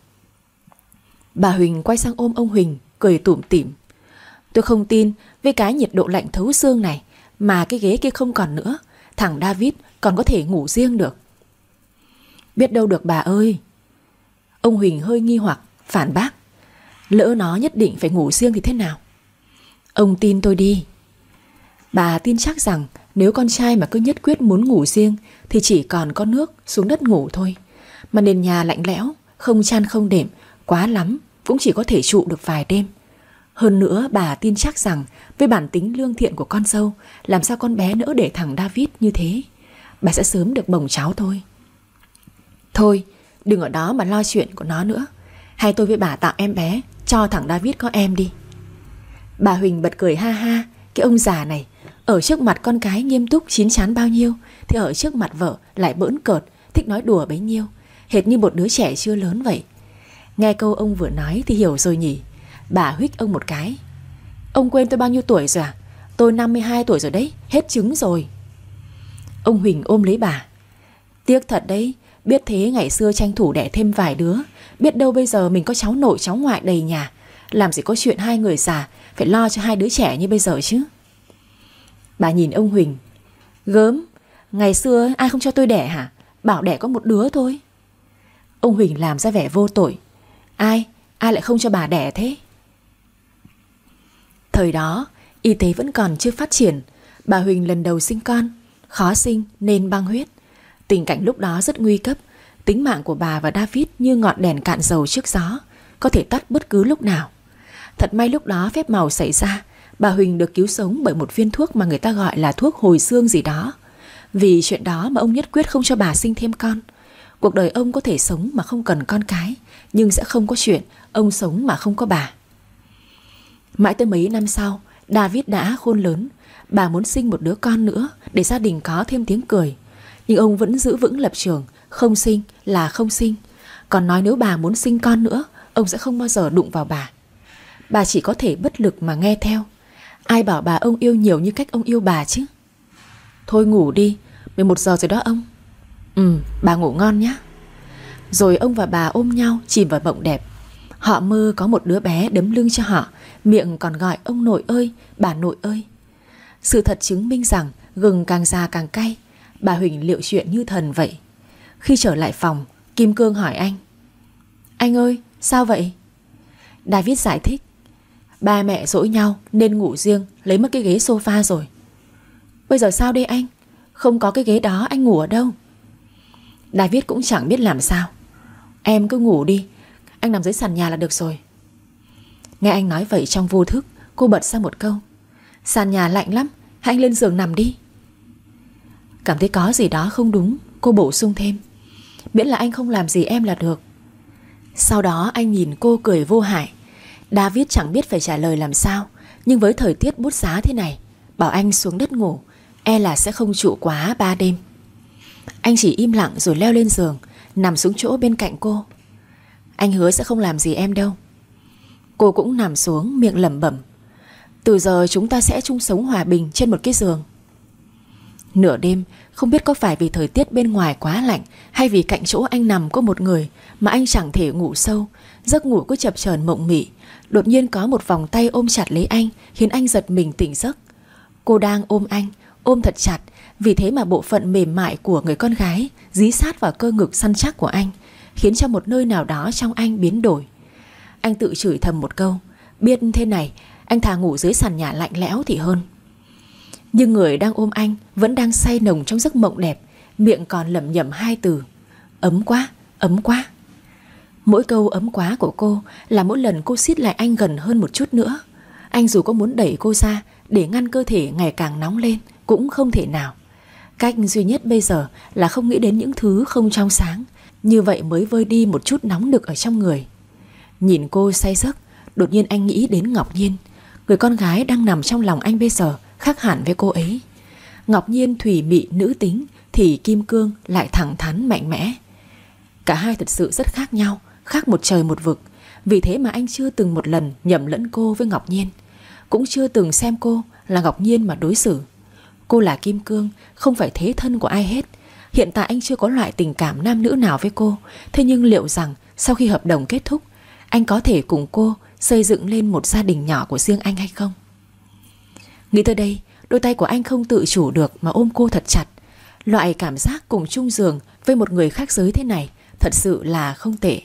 Bà Huỳnh quay sang ôm ông Huỳnh, cười tủm tỉm. Tôi không tin với cái nhiệt độ lạnh thấu xương này mà cái ghế kia không còn nữa, thằng David còn có thể ngủ riêng được. Biết đâu được bà ơi. Ông Huỳnh hơi nghi hoặc, phản bác. Lỡ nó nhất định phải ngủ riêng thì thế nào? Ông tin tôi đi. Bà tin chắc rằng nếu con trai mà cứ nhất quyết muốn ngủ riêng thì chỉ còn có nước xuống đất ngủ thôi. Mà nền nhà lạnh lẽo, không chăn không đệm, quá lắm cũng chỉ có thể trụ được vài đêm. Hơn nữa bà tin chắc rằng với bản tính lương thiện của con dâu, làm sao con bé nỡ để thằng David như thế. Bà sẽ sớm được bồng cháu thôi. Thôi đừng ở đó mà lo chuyện của nó nữa. Hay tôi với bà tạo em bé, cho thằng David có em đi. Bà Huỳnh bật cười ha ha. Cái ông già này, ở trước mặt con cái nghiêm túc chín chắn bao nhiêu thì ở trước mặt vợ lại bỡn cợt, thích nói đùa bấy nhiêu, hệt như một đứa trẻ chưa lớn vậy. Nghe câu ông vừa nói thì hiểu rồi nhỉ. Bà huých ông một cái. Ông quên tôi bao nhiêu tuổi rồi à? Tôi năm mươi hai tuổi rồi đấy, hết trứng rồi. Ông Huỳnh ôm lấy bà. Tiếc thật đấy, biết thế ngày xưa tranh thủ đẻ thêm vài đứa, biết đâu bây giờ mình có cháu nội cháu ngoại đầy nhà. Làm gì có chuyện hai người già phải lo cho hai đứa trẻ như bây giờ chứ. Bà nhìn ông Huỳnh. Gớm, ngày xưa ai không cho tôi đẻ hả? Bảo đẻ có một đứa thôi. Ông Huỳnh làm ra vẻ vô tội. Ai, ai lại không cho bà đẻ thế? Thời đó y tế vẫn còn chưa phát triển. Bà Huỳnh lần đầu sinh con, khó sinh nên băng huyết. Tình cảnh lúc đó rất nguy cấp. Tính mạng của bà và David như ngọn đèn cạn dầu trước gió, có thể tắt bất cứ lúc nào. Thật may lúc đó phép màu xảy ra. Bà Huỳnh được cứu sống bởi một viên thuốc mà người ta gọi là thuốc hồi xương gì đó. Vì chuyện đó mà ông nhất quyết không cho bà sinh thêm con. Cuộc đời ông có thể sống mà không cần con cái, nhưng sẽ không có chuyện ông sống mà không có bà. Mãi tới mấy năm sau, David đã khôn lớn. Bà muốn sinh một đứa con nữa để gia đình có thêm tiếng cười. Nhưng ông vẫn giữ vững lập trường, không sinh là không sinh. Còn nói nếu bà muốn sinh con nữa, ông ông sẽ không bao giờ đụng vào bà. Bà chỉ có thể bất lực mà nghe theo. Ai bảo bà ông yêu nhiều như cách ông yêu bà chứ. Thôi ngủ đi, mười một giờ rồi đó ông. Ừ, bà ngủ ngon nhé. Rồi ông và bà ôm nhau chìm vào mộng đẹp. Họ mơ có một đứa bé đấm lưng cho họ, miệng còn gọi ông nội ơi, bà nội ơi. Sự thật chứng minh rằng gừng càng già càng cay. Bà Huỳnh liệu chuyện như thần vậy. Khi trở lại phòng, Kim Cương hỏi anh: Anh ơi, sao vậy? David giải thích: Ba mẹ dỗi nhau nên ngủ riêng, lấy mất cái ghế sofa rồi. Bây giờ sao đây anh? Không có cái ghế đó, anh ngủ ở đâu? David cũng chẳng biết làm sao. Em cứ ngủ đi, anh nằm dưới sàn nhà là được rồi. Nghe anh nói vậy trong vô thức, cô bật ra một câu: Sàn nhà lạnh lắm, hãy anh lên giường nằm đi. Cảm thấy có gì đó không đúng, cô bổ sung thêm: Miễn là anh không làm gì em là được. Sau đó anh nhìn cô cười vô hại. David chẳng biết phải trả lời làm sao, nhưng với thời tiết bút giá thế này, bảo anh xuống đất ngủ e là sẽ không trụ quá ba đêm. Anh chỉ im lặng rồi leo lên giường, nằm xuống chỗ bên cạnh cô. Anh hứa sẽ không làm gì em đâu. Cô cũng nằm xuống, miệng lẩm bẩm: Từ giờ chúng ta sẽ chung sống hòa bình trên một cái giường. Nửa đêm, không biết có phải vì thời tiết bên ngoài quá lạnh hay vì cạnh chỗ anh nằm có một người mà anh chẳng thể ngủ sâu, giấc ngủ cứ chập chờn mộng mị. Đột nhiên có một vòng tay ôm chặt lấy anh, khiến anh giật mình tỉnh giấc. Cô đang ôm anh, ôm thật chặt, vì thế mà bộ phận mềm mại của người con gái dí sát vào cơ ngực săn chắc của anh, khiến cho một nơi nào đó trong anh biến đổi. Anh tự chửi thầm một câu: biết thế này, anh thà ngủ dưới sàn nhà lạnh lẽo thì hơn. Nhưng người đang ôm anh vẫn đang say nồng trong giấc mộng đẹp, miệng còn lẩm nhẩm hai từ: ấm quá, ấm quá. Mỗi câu ấm quá của cô là mỗi lần cô siết lại anh gần hơn một chút nữa. Anh dù có muốn đẩy cô ra để ngăn cơ thể ngày càng nóng lên cũng không thể nào. Cách duy nhất bây giờ là không nghĩ đến những thứ không trong sáng, như vậy mới vơi đi một chút nóng nực ở trong người. Nhìn cô say giấc, đột nhiên anh nghĩ đến Ngọc Nhiên. Người con gái đang nằm trong lòng anh bây giờ khác hẳn với cô ấy. Ngọc Nhiên thủy mị nữ tính, thì Kim Cương lại thẳng thắn mạnh mẽ. Cả hai thật sự rất khác nhau, khác một trời một vực. Vì thế mà anh chưa từng một lần nhầm lẫn cô với Ngọc Nhiên, cũng chưa từng xem cô là Ngọc Nhiên mà đối xử. Cô là Kim Cương, không phải thế thân của ai hết. Hiện tại anh chưa có loại tình cảm nam nữ nào với cô. Thế nhưng liệu rằng sau khi hợp đồng kết thúc, anh có thể cùng cô xây dựng lên một gia đình nhỏ của riêng anh hay không? Nghĩ tới đây, đôi tay của anh không tự chủ được mà ôm cô thật chặt. Loại cảm giác cùng chung giường với một người khác giới thế này thật sự là không tệ.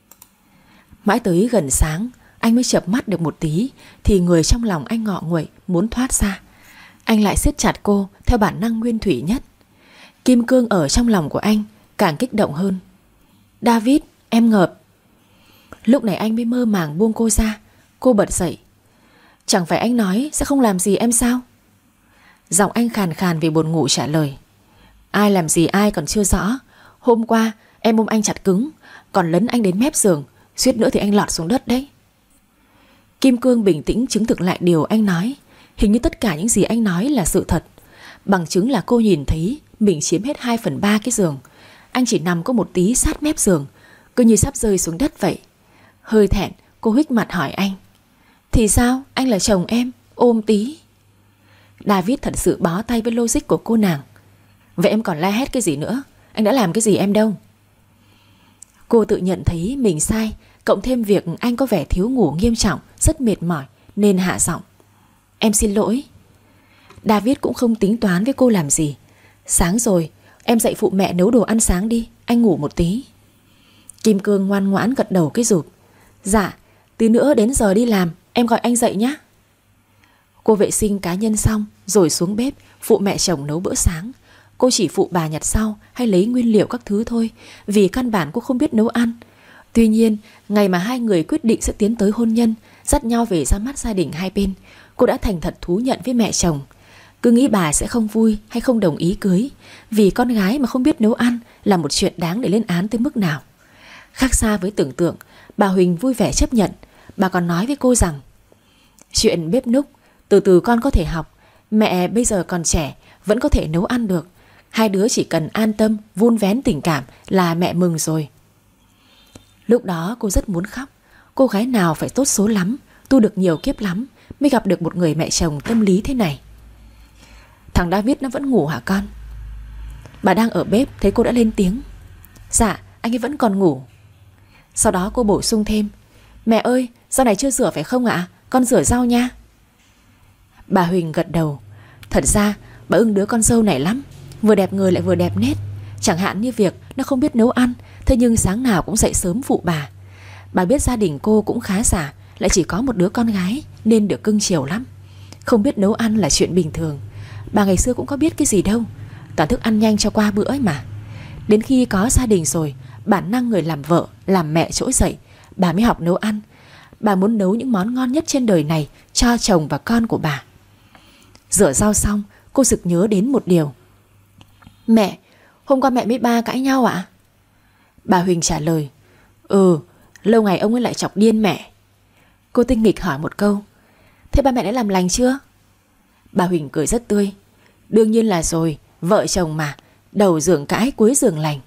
Mãi tới gần sáng, anh mới chợp mắt được một tí, thì người trong lòng anh ngọ nguậy muốn thoát ra. Anh lại siết chặt cô theo bản năng nguyên thủy nhất. Kim Cương ở trong lòng của anh càng kích động hơn. David, em ngợp. Lúc này anh mới mơ màng buông cô ra. Cô bật dậy. Chẳng phải anh nói sẽ không làm gì em sao? Giọng anh khàn khàn vì buồn ngủ trả lời. Ai làm gì ai còn chưa rõ. Hôm qua em ôm anh chặt cứng, còn lấn anh đến mép giường, suýt nữa thì anh lọt xuống đất đấy. Kim Cương bình tĩnh chứng thực lại điều anh nói. Hình như tất cả những gì anh nói là sự thật. Bằng chứng là cô nhìn thấy mình chiếm hết hai phần ba cái giường. Anh chỉ nằm có một tí sát mép giường, cứ như sắp rơi xuống đất vậy. Hơi thẹn, cô hích mặt hỏi anh. Thì sao, anh là chồng em, ôm tí. David thật sự bó tay với logic của cô nàng. Vậy em còn la hét cái gì nữa? Anh đã làm cái gì em đâu? Cô tự nhận thấy mình sai, cộng thêm việc anh có vẻ thiếu ngủ nghiêm trọng, rất mệt mỏi, nên hạ giọng. Em xin lỗi. David cũng không tính toán với cô làm gì. Sáng rồi, em dậy phụ mẹ nấu đồ ăn sáng đi, anh ngủ một tí. Kim Cương ngoan ngoãn gật đầu cái rụp. Dạ, tí nữa đến giờ đi làm, em gọi anh dậy nhé. Cô vệ sinh cá nhân xong rồi xuống bếp phụ mẹ chồng nấu bữa sáng. Cô chỉ phụ bà nhặt rau hay lấy nguyên liệu các thứ thôi, vì căn bản cô không biết nấu ăn. Tuy nhiên, ngày mà hai người quyết định sẽ tiến tới hôn nhân, dắt nhau về ra mắt gia đình hai bên, cô đã thành thật thú nhận với mẹ chồng. Cứ nghĩ bà sẽ không vui hay không đồng ý cưới, vì con gái mà không biết nấu ăn là một chuyện đáng để lên án tới mức nào. Khác xa với tưởng tượng, bà Huỳnh vui vẻ chấp nhận. Bà còn nói với cô rằng chuyện bếp núc từ từ con có thể học. Mẹ bây giờ còn trẻ, vẫn có thể nấu ăn được. Hai đứa chỉ cần an tâm vun vén tình cảm là mẹ mừng rồi. Lúc đó cô rất muốn khóc. cô gái nào phải tốt số lắm, tu được nhiều kiếp lắm mới gặp được một người mẹ chồng tâm lý thế này. Thằng David nó vẫn ngủ hả con? Bà đang ở bếp thấy cô đã lên tiếng. Dạ, anh ấy vẫn còn ngủ. Sau đó cô bổ sung thêm: Mẹ ơi, rau này chưa rửa phải không ạ? Con rửa rau nha. Bà Huỳnh gật đầu. Thật ra bà ưng đứa con dâu này lắm, vừa đẹp người lại vừa đẹp nết. Chẳng hạn như việc nó không biết nấu ăn, thế nhưng sáng nào cũng dậy sớm phụ bà. Bà biết gia đình cô cũng khá giả, lại chỉ có một đứa con gái nên được cưng chiều lắm. Không biết nấu ăn là chuyện bình thường. Bà ngày xưa cũng có biết cái gì đâu, toàn thức ăn nhanh cho qua bữa ấy mà. Đến khi có gia đình rồi, bản năng người làm vợ, làm mẹ trỗi dậy, bà mới học nấu ăn. Bà muốn nấu những món ngon nhất trên đời này cho chồng và con của bà. Rửa rau xong, cô sực nhớ đến một điều. Mẹ, hôm qua mẹ với ba cãi nhau ạ? Bà Huỳnh trả lời: Ừ, lâu ngày ông ấy lại chọc điên mẹ. Cô tinh nghịch hỏi một câu: Thế ba mẹ đã làm lành chưa? Bà Huỳnh cười rất tươi: Đương nhiên là rồi, vợ chồng mà, đầu giường cãi cuối giường lành.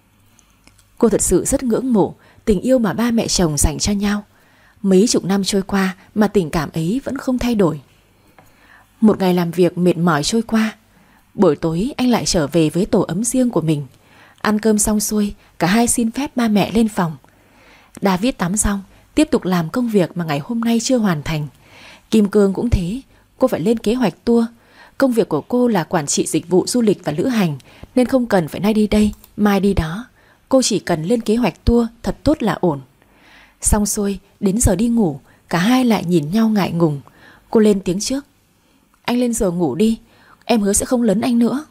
Cô thật sự rất ngưỡng mộ tình yêu mà ba mẹ chồng dành cho nhau. Mấy chục năm trôi qua mà tình cảm ấy vẫn không thay đổi. Một ngày làm việc mệt mỏi trôi qua. Buổi tối anh lại trở về với tổ ấm riêng của mình. Ăn cơm xong xuôi, cả hai xin phép ba mẹ lên phòng. David tắm xong, tiếp tục làm công việc mà ngày hôm nay chưa hoàn thành. Kim Cương cũng thế, cô phải lên kế hoạch tour. Công việc của cô là quản trị dịch vụ du lịch và lữ hành, nên không cần phải nay đi đây, mai đi đó. Cô chỉ cần lên kế hoạch tour thật tốt là ổn. Xong xuôi, đến giờ đi ngủ, cả hai lại nhìn nhau ngại ngùng. Cô lên tiếng trước: Anh lên giường ngủ đi, em hứa sẽ không lấn anh nữa.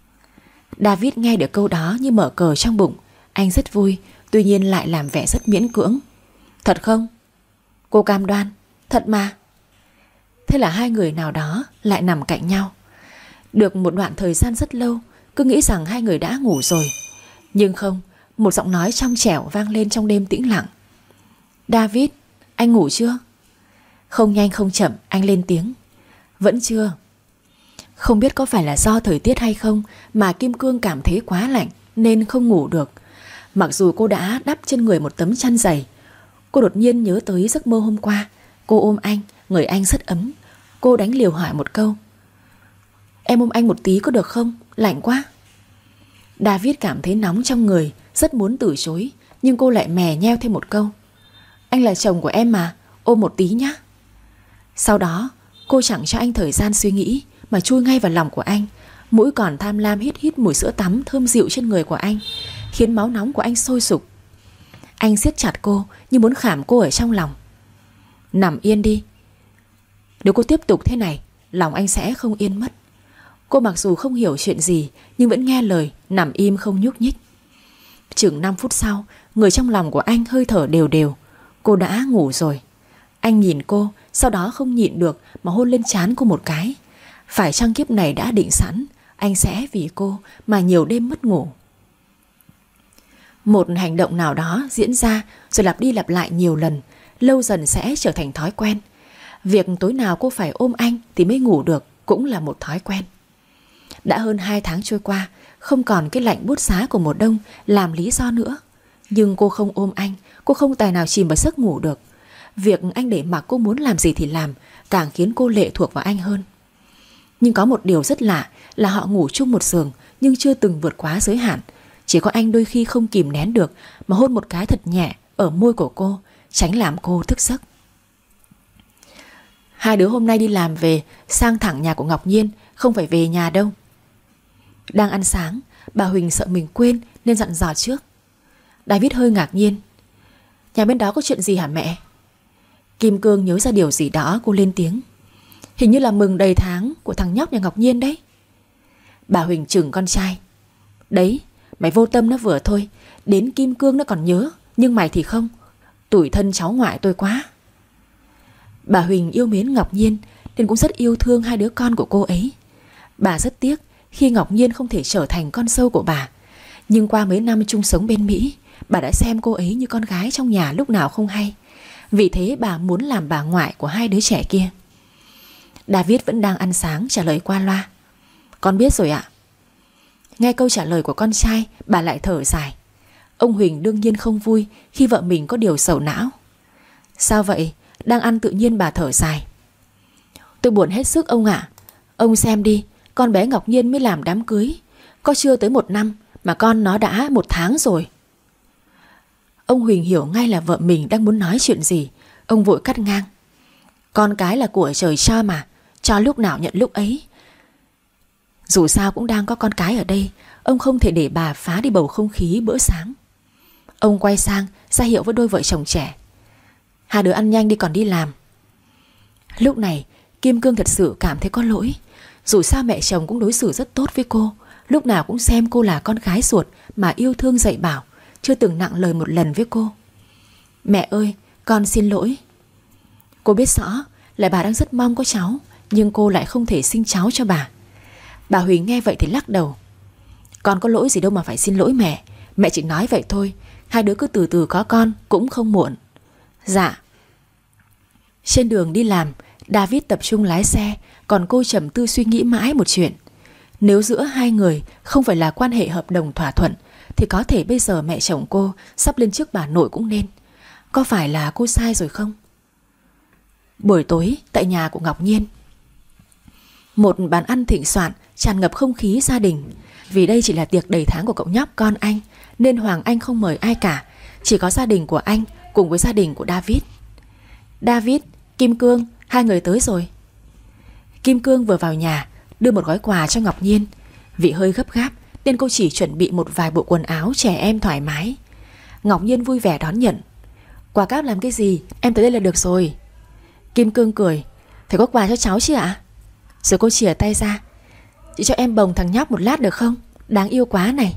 David nghe được câu đó như mở cờ trong bụng. Anh rất vui, tuy nhiên lại làm vẻ rất miễn cưỡng. Thật không? Cô cam đoan. Thật mà. Thế là hai người nào đó lại nằm cạnh nhau. Được một đoạn thời gian rất lâu, cứ nghĩ rằng hai người đã ngủ rồi. Nhưng không, một giọng nói trong trẻo vang lên trong đêm tĩnh lặng. David, anh ngủ chưa? Không nhanh không chậm, anh lên tiếng. Vẫn chưa. Không biết có phải là do thời tiết hay không mà Kim Cương cảm thấy quá lạnh nên không ngủ được. Mặc dù cô đã đắp trên người một tấm chăn dày, cô đột nhiên nhớ tới giấc mơ hôm qua. Cô ôm anh, người anh rất ấm. Cô đánh liều hỏi một câu: Em ôm anh một tí có được không? Lạnh quá. David cảm thấy nóng trong người, rất muốn từ chối, nhưng cô lại mè nheo thêm một câu: Anh là chồng của em mà, ôm một tí nhá. Sau đó cô chẳng cho anh thời gian suy nghĩ mà chui ngay vào lòng của anh. Mũi còn tham lam hít hít mùi sữa tắm thơm dịu trên người của anh, khiến máu nóng của anh sôi sục. Anh siết chặt cô như muốn khảm cô ở trong lòng. Nằm yên đi. Nếu cô tiếp tục thế này, lòng anh sẽ không yên mất. Cô mặc dù không hiểu chuyện gì nhưng vẫn nghe lời, nằm im không nhúc nhích. Chừng năm phút sau, người trong lòng của anh hơi thở đều đều. Cô đã ngủ rồi. Anh nhìn cô, sau đó không nhịn được mà hôn lên trán cô một cái. Phải chăng kiếp này đã định sẵn anh sẽ vì cô mà nhiều đêm mất ngủ. Một hành động nào đó diễn ra rồi lặp đi lặp lại nhiều lần, lâu dần sẽ trở thành thói quen. Việc tối nào cô phải ôm anh thì mới ngủ được cũng là một thói quen. Đã hơn hai tháng trôi qua, không còn cái lạnh buốt giá của mùa đông làm lý do nữa. Nhưng cô không ôm anh, cô không tài nào chìm vào giấc ngủ được. Việc anh để mặc cô muốn làm gì thì làm càng khiến cô lệ thuộc vào anh hơn. Nhưng có một điều rất lạ là họ ngủ chung một giường nhưng chưa từng vượt quá giới hạn. Chỉ có anh đôi khi không kìm nén được mà hôn một cái thật nhẹ ở môi của cô, tránh làm cô thức giấc. Hai đứa hôm nay đi làm về sang thẳng nhà của Ngọc Nhiên, không phải về nhà đâu. Đang ăn sáng, bà Huỳnh sợ mình quên nên dặn dò trước. David hơi ngạc nhiên. Nhà bên đó có chuyện gì hả mẹ? Kim Cương nhớ ra điều gì đó, cô lên tiếng. Hình như là mừng đầy tháng của thằng nhóc nhà Ngọc Nhiên đấy. Bà Huỳnh chừng con trai. Đấy, mày vô tâm nó vừa thôi. Đến Kim Cương nó còn nhớ, nhưng mày thì không. Tủi thân cháu ngoại tôi quá. Bà Huỳnh yêu mến Ngọc Nhiên nên cũng rất yêu thương hai đứa con của cô ấy. Bà rất tiếc khi Ngọc Nhiên không thể trở thành con dâu của bà. Nhưng qua mấy năm chung sống bên Mỹ, bà đã xem cô ấy như con gái trong nhà lúc nào không hay. Vì thế bà muốn làm bà ngoại của hai đứa trẻ kia. David vẫn đang ăn sáng trả lời qua loa. Con biết rồi ạ. Nghe câu trả lời của con trai, bà lại thở dài. Ông Huỳnh đương nhiên không vui khi vợ mình có điều sầu não. Sao vậy? Đang ăn tự nhiên bà thở dài. Tôi buồn hết sức ông ạ. Ông xem đi, con bé Ngọc Nhiên mới làm đám cưới, có chưa tới một năm mà con nó đã một tháng rồi. Ông Huỳnh hiểu ngay là vợ mình đang muốn nói chuyện gì. Ông vội cắt ngang. Con cái là của trời cho mà, cho lúc nào nhận lúc ấy. Dù sao cũng đang có con cái ở đây, ông không thể để bà phá đi bầu không khí bữa sáng. Ông quay sang ra hiệu với đôi vợ chồng trẻ. Hai đứa ăn nhanh đi còn đi làm. Lúc này Kim Cương thật sự cảm thấy có lỗi. Dù sao mẹ chồng cũng đối xử rất tốt với cô, lúc nào cũng xem cô là con gái ruột mà yêu thương dạy bảo, chưa từng nặng lời một lần với cô. Mẹ ơi, con xin lỗi. Cô biết rõ là bà đang rất mong có cháu, nhưng cô lại không thể sinh cháu cho bà. Bà Huỳnh nghe vậy thì lắc đầu. Con có lỗi gì đâu mà phải xin lỗi mẹ. Mẹ chỉ nói vậy thôi. Hai đứa cứ từ từ có con cũng không muộn. Dạ. Trên đường đi làm, David tập trung lái xe, còn cô trầm tư suy nghĩ mãi một chuyện. Nếu giữa hai người không phải là quan hệ hợp đồng thỏa thuận thì có thể bây giờ mẹ chồng cô sắp lên trước bà nội cũng nên. Có phải là cô sai rồi không? Buổi tối tại nhà của Ngọc Nhiên, một bàn ăn thịnh soạn tràn ngập không khí gia đình. Vì đây chỉ là tiệc đầy tháng của cậu nhóc con anh, nên Hoàng Anh không mời ai cả, chỉ có gia đình của anh cùng với gia đình của David. David, Kim Cương, hai người tới rồi. Kim Cương vừa vào nhà đưa một gói quà cho Ngọc Nhiên. Vì hơi gấp gáp nên cô chỉ chuẩn bị một vài bộ quần áo trẻ em thoải mái. Ngọc Nhiên vui vẻ đón nhận. Quà cáp làm cái gì, em tới đây là được rồi. Kim Cương cười. Phải có quà cho cháu chứ ạ? Rồi cô chìa tay ra. Chị cho em bồng thằng nhóc một lát được không? Đáng yêu quá này.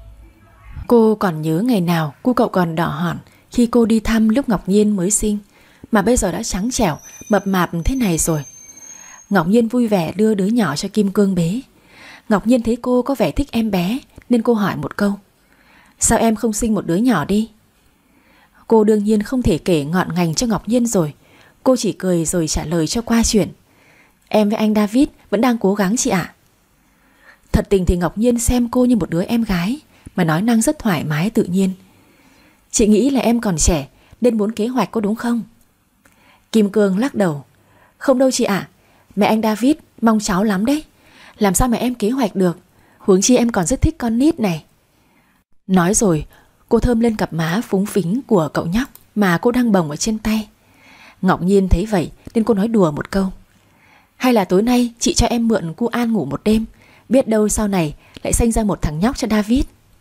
Cô còn nhớ ngày nào cu cậu còn đỏ hòn khi cô đi thăm lúc Ngọc Nhiên mới sinh, mà bây giờ đã trắng trẻo, mập mạp thế này rồi. Ngọc Nhiên vui vẻ đưa đứa nhỏ cho Kim Cương bế. Ngọc Nhiên thấy cô có vẻ thích em bé nên cô hỏi một câu. Sao em không sinh một đứa nhỏ đi? Cô đương nhiên không thể kể ngọn ngành cho Ngọc Nhiên rồi. Cô chỉ cười rồi trả lời cho qua chuyện. Em với anh David vẫn đang cố gắng chị ạ. Thật tình thì Ngọc Nhiên xem cô như một đứa em gái, mà nói năng rất thoải mái tự nhiên. Chị nghĩ là em còn trẻ nên muốn kế hoạch có đúng không? Kim Cương lắc đầu. Không đâu chị ạ. Mẹ anh David mong cháu lắm đấy. Làm sao mà em kế hoạch được. Huống chi em còn rất thích con nít này. Nói rồi cô thơm lên cặp má phúng phính của cậu nhóc mà cô đang bồng ở trên tay. Ngọc Nhiên thấy vậy nên cô nói đùa một câu. Hay là tối nay chị cho em mượn cu An ngủ một đêm, biết đâu sau này lại sinh ra một thằng nhóc cho David.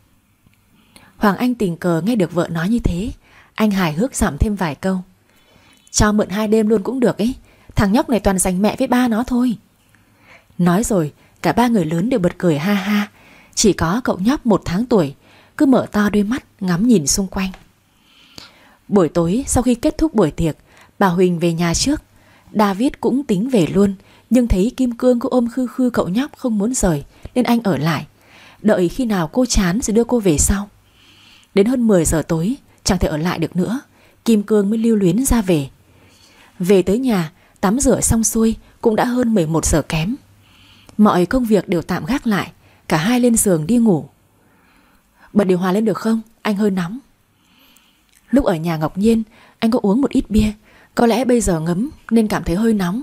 Hoàng Anh tình cờ nghe được vợ nói như thế, anh hài hước dặm thêm vài câu. Cho mượn hai đêm luôn cũng được ấy. Thằng nhóc này toàn dành mẹ với ba nó thôi. Nói rồi cả ba người lớn đều bật cười ha ha. Chỉ có cậu nhóc một tháng tuổi cứ mở to đôi mắt ngắm nhìn xung quanh. Buổi tối sau khi kết thúc buổi tiệc, bà Huỳnh về nhà trước. David cũng tính về luôn, nhưng thấy Kim Cương cứ ôm khư khư cậu nhóc không muốn rời nên anh ở lại, đợi khi nào cô chán rồi đưa cô về sau. Đến hơn mười giờ tối chẳng thể ở lại được nữa, Kim Cương mới lưu luyến ra về. Về tới nhà tắm rửa xong xuôi cũng đã hơn mười một giờ kém. Mọi công việc đều tạm gác lại, cả hai lên giường đi ngủ. Bật điều hòa lên được không? Anh hơi nóng. Lúc ở nhà Ngọc Nhiên anh có uống một ít bia, có lẽ bây giờ ngấm nên cảm thấy hơi nóng.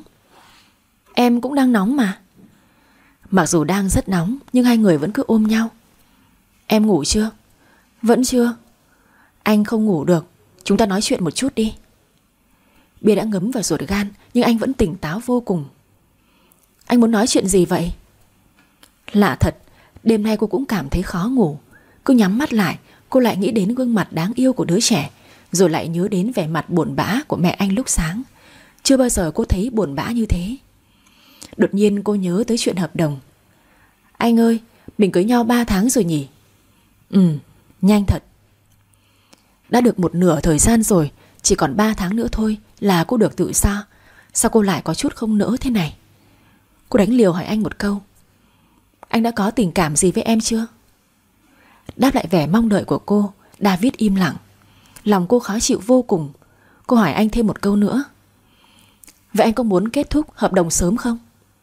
Em cũng đang nóng mà. Mặc dù đang rất nóng nhưng hai người vẫn cứ ôm nhau. Em ngủ chưa? Vẫn chưa. Anh không ngủ được, chúng ta nói chuyện một chút đi. Bia đã ngấm vào ruột gan nhưng anh vẫn tỉnh táo vô cùng. Anh muốn nói chuyện gì vậy? Lạ thật, đêm nay cô cũng cảm thấy khó ngủ. Cứ nhắm mắt lại cô lại nghĩ đến gương mặt đáng yêu của đứa trẻ, rồi lại nhớ đến vẻ mặt buồn bã của mẹ anh lúc sáng. Chưa bao giờ cô thấy buồn bã như thế. Đột nhiên cô nhớ tới chuyện hợp đồng. Anh ơi, mình cưới nhau ba tháng rồi nhỉ? Ừ, nhanh thật. Đã được một nửa thời gian rồi, chỉ còn ba tháng nữa thôi là cô được tự do. Sao cô lại có chút không nỡ thế này? Cô đánh liều hỏi anh một câu. Anh đã có tình cảm gì với em chưa? Đáp lại vẻ mong đợi của cô, David im lặng. Lòng cô khó chịu vô cùng. Cô hỏi anh thêm một câu nữa. Vậy anh có muốn kết thúc hợp đồng sớm không?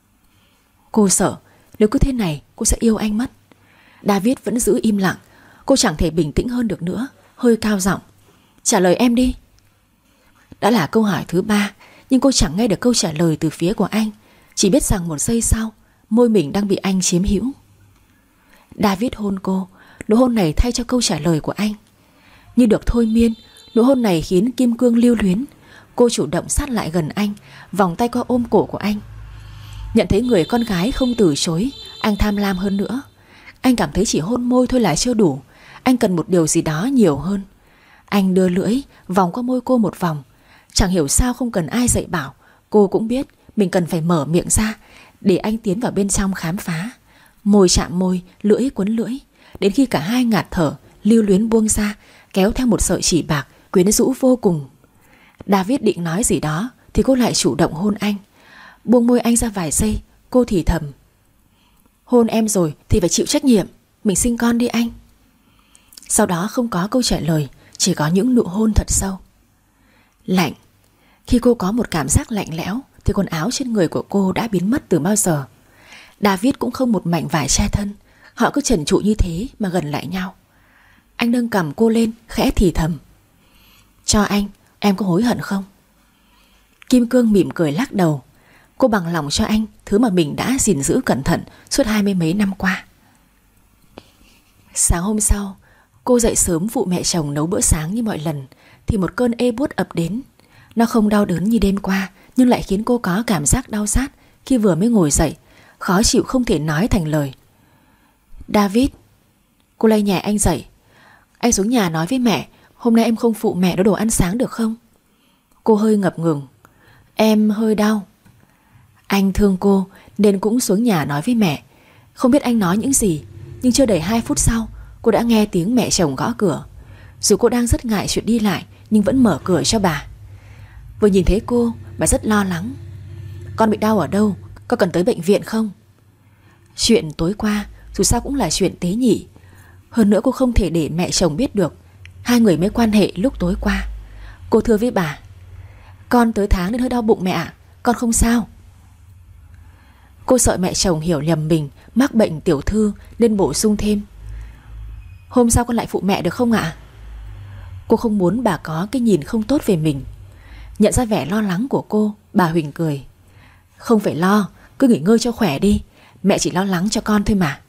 Cô sợ nếu cứ thế này cô sẽ yêu anh mất. David vẫn giữ im lặng. Cô chẳng thể bình tĩnh hơn được nữa, hơi cao giọng. Trả lời em đi. Đã là câu hỏi thứ ba, nhưng cô chẳng nghe được câu trả lời từ phía của anh. Chỉ biết rằng một giây sau, môi mình đang bị anh chiếm hữu. David hôn cô. Nụ hôn này thay cho câu trả lời của anh. Như được thôi miên, nụ hôn này khiến kim cương lưu luyến. Cô chủ động sát lại gần anh, vòng tay qua ôm cổ của anh. Nhận thấy người con gái không từ chối, anh tham lam hơn nữa. Anh cảm thấy chỉ hôn môi thôi là chưa đủ. Anh cần một điều gì đó nhiều hơn. Anh đưa lưỡi vòng qua môi cô một vòng. Chẳng hiểu sao không cần ai dạy bảo, cô cũng biết mình cần phải mở miệng ra để anh tiến vào bên trong khám phá. Môi chạm môi, lưỡi cuốn lưỡi, đến khi cả hai ngạt thở, lưu luyến buông ra, kéo theo một sợi chỉ bạc quyến rũ vô cùng. David định nói gì đó thì cô lại chủ động hôn anh. Buông môi anh ra vài giây, cô thì thầm: hôn em rồi thì phải chịu trách nhiệm. Mình sinh con đi anh. Sau đó không có câu trả lời, chỉ có những nụ hôn thật sâu. Lạnh. Khi cô có một cảm giác lạnh lẽo thì quần áo trên người của cô đã biến mất từ bao giờ. David cũng không một mảnh vải che thân. Họ cứ trần trụi như thế mà gần lại nhau. Anh nâng cằm cô lên, khẽ thì thầm: cho anh, em có hối hận không? Kim cương mỉm cười lắc đầu. Cô bằng lòng cho anh thứ mà mình đã gìn giữ cẩn thận suốt hai mươi mấy năm qua. Sáng hôm sau, cô dậy sớm phụ mẹ chồng nấu bữa sáng như mọi lần thì một cơn ê buốt ập đến. Nó không đau đớn như đêm qua, nhưng lại khiến cô có cảm giác đau rát khi vừa mới ngồi dậy, khó chịu không thể nói thành lời. David. Cô lay nhẹ anh dậy. Anh xuống nhà nói với mẹ, hôm nay em không phụ mẹ nấu đồ ăn sáng được không? Cô hơi ngập ngừng. Em hơi đau. Anh thương cô nên cũng xuống nhà nói với mẹ. Không biết anh nói những gì, nhưng chưa đầy hai phút sau, cô đã nghe tiếng mẹ chồng gõ cửa. Dù cô đang rất ngại chuyện đi lại, nhưng vẫn mở cửa cho bà. Vừa nhìn thấy cô, bà rất lo lắng. Con bị đau ở đâu? Có cần tới bệnh viện không? Chuyện tối qua dù sao cũng là chuyện tế nhị. Hơn nữa cô không thể để mẹ chồng biết được hai người mới quan hệ lúc tối qua. Cô thưa với bà: con tới tháng nên hơi đau bụng mẹ ạ, con không sao. Cô sợ mẹ chồng hiểu nhầm mình mắc bệnh tiểu thư nên bổ sung thêm: hôm sau con lại phụ mẹ được không ạ? Cô không muốn bà có cái nhìn không tốt về mình. Nhận ra vẻ lo lắng của cô, bà Huỳnh cười: không phải lo, cứ nghỉ ngơi cho khỏe đi. Mẹ chỉ lo lắng cho con thôi mà.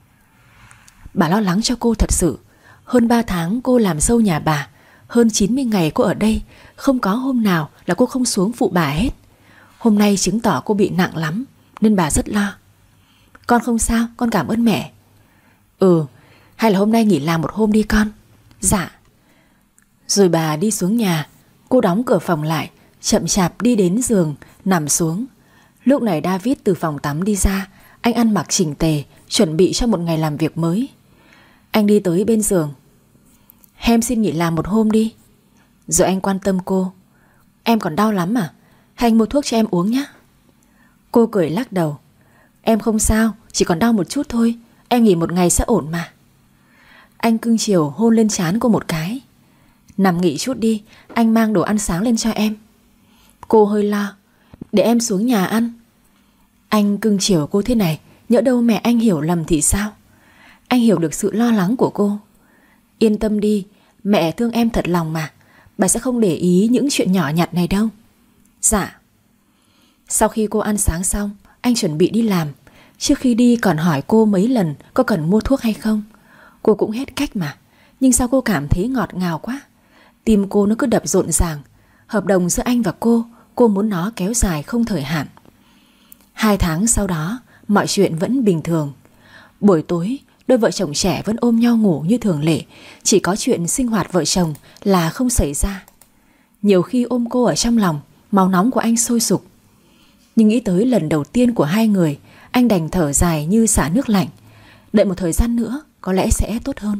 Bà lo lắng cho cô thật sự. Hơn ba tháng cô làm dâu nhà bà, hơn chín mươi ngày cô ở đây, không có hôm nào là cô không xuống phụ bà hết. Hôm nay chứng tỏ cô bị nặng lắm nên bà rất lo. Con không sao, con cảm ơn mẹ. Ừ, hay là hôm nay nghỉ làm một hôm đi con? Dạ. Rồi bà đi xuống nhà. Cô đóng cửa phòng lại, chậm chạp đi đến giường, nằm xuống. Lúc này David từ phòng tắm đi ra. Anh ăn mặc chỉnh tề, chuẩn bị cho một ngày làm việc mới. Anh đi tới bên giường. Em xin nghỉ làm một hôm đi. Rồi anh quan tâm cô: em còn đau lắm à? Hay anh mua thuốc cho em uống nhé? Cô cười lắc đầu: em không sao, chỉ còn đau một chút thôi. Em nghỉ một ngày sẽ ổn mà. Anh cưng chiều hôn lên trán cô một cái. Nằm nghỉ chút đi, anh mang đồ ăn sáng lên cho em. Cô hơi lo: để em xuống nhà ăn. Anh cưng chiều cô thế này, nhỡ đâu mẹ anh hiểu lầm thì sao? Anh hiểu được sự lo lắng của cô. Yên tâm đi, mẹ thương em thật lòng mà. Bà sẽ không để ý những chuyện nhỏ nhặt này đâu. Dạ. Sau khi cô ăn sáng xong, anh chuẩn bị đi làm. Trước khi đi còn hỏi cô mấy lần có cần mua thuốc hay không. Cô cũng hết cách mà. Nhưng sao cô cảm thấy ngọt ngào quá. Tim cô nó cứ đập rộn ràng. Hợp đồng giữa anh và cô, cô muốn nó kéo dài không thời hạn. Hai tháng sau đó, mọi chuyện vẫn bình thường. Buổi tối, đôi vợ chồng trẻ vẫn ôm nhau ngủ như thường lệ. Chỉ có chuyện sinh hoạt vợ chồng là không xảy ra. Nhiều khi ôm cô ở trong lòng, máu nóng của anh sôi sục. Nhưng nghĩ tới lần đầu tiên của hai người, anh đành thở dài như xả nước lạnh. Đợi một thời gian nữa, có lẽ sẽ tốt hơn.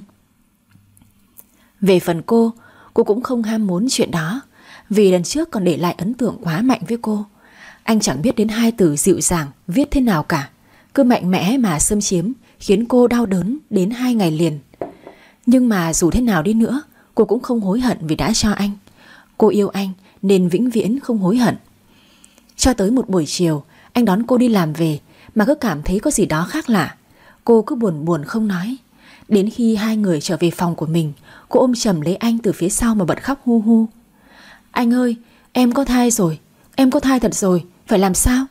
Về phần cô, cô cũng không ham muốn chuyện đó. Vì lần trước còn để lại ấn tượng quá mạnh với cô. Anh chẳng biết đến hai từ dịu dàng viết thế nào cả. Cứ mạnh mẽ mà xâm chiếm, khiến cô đau đớn đến hai ngày liền. Nhưng mà dù thế nào đi nữa, cô cũng không hối hận vì đã cho anh. Cô yêu anh nên vĩnh viễn không hối hận. Cho tới một buổi chiều, anh đón cô đi làm về mà cứ cảm thấy có gì đó khác lạ. Cô cứ buồn buồn không nói. Đến khi hai người trở về phòng của mình, cô ôm chầm lấy anh từ phía sau mà bật khóc hu hu. Anh ơi, Em có thai rồi, em có thai thật rồi, phải làm sao?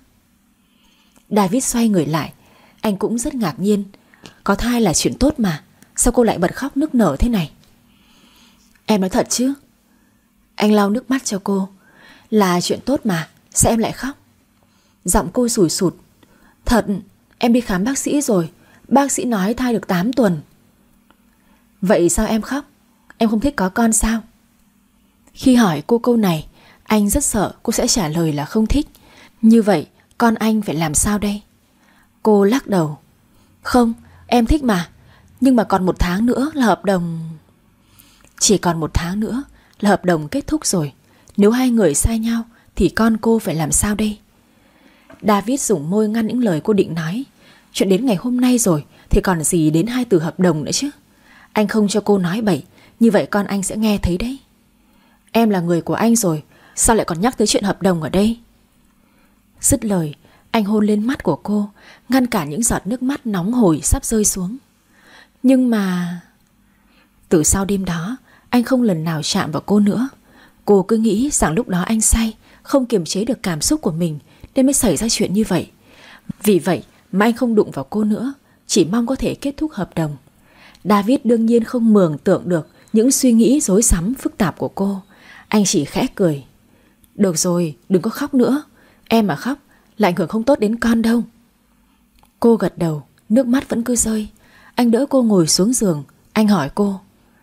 David xoay người lại. Anh cũng rất ngạc nhiên. Có thai là chuyện tốt mà, sao cô lại bật khóc nức nở thế này? Em nói thật chứ? Anh lau nước mắt cho cô. Là chuyện tốt mà, sao em lại khóc? Giọng cô sủi sụt. Thật, em đi khám bác sĩ rồi, bác sĩ nói thai được tám tuần. Vậy sao em khóc? Em không thích có con sao? Khi hỏi cô câu này, anh rất sợ cô sẽ trả lời là không thích. Như vậy con anh phải làm sao đây? Cô lắc đầu. Không, em thích mà. Nhưng mà còn một tháng nữa là hợp đồng. Chỉ còn một tháng nữa là hợp đồng kết thúc rồi. Nếu hai người sai nhau thì con cô phải làm sao đây? David dùng môi ngăn những lời cô định nói. Chuyện đến ngày hôm nay rồi thì còn gì đến hai từ hợp đồng nữa chứ. Anh không cho cô nói bậy, như vậy con anh sẽ nghe thấy đấy. Em là người của anh rồi, sao lại còn nhắc tới chuyện hợp đồng ở đây? Dứt lời, anh hôn lên mắt của cô, ngăn cản những giọt nước mắt nóng hổi sắp rơi xuống. Nhưng mà... Từ sau đêm đó, anh không lần nào chạm vào cô nữa. Cô cứ nghĩ rằng lúc đó anh say, không kiềm chế được cảm xúc của mình nên mới xảy ra chuyện như vậy. Vì vậy mà anh không đụng vào cô nữa, chỉ mong có thể kết thúc hợp đồng. David đương nhiên không mường tượng được những suy nghĩ rối rắm phức tạp của cô. Anh chỉ khẽ cười. Được rồi, đừng có khóc nữa. Em mà khóc là ảnh hưởng không tốt đến con đâu. Cô gật đầu, nước mắt vẫn cứ rơi. Anh đỡ cô ngồi xuống giường. Anh hỏi cô.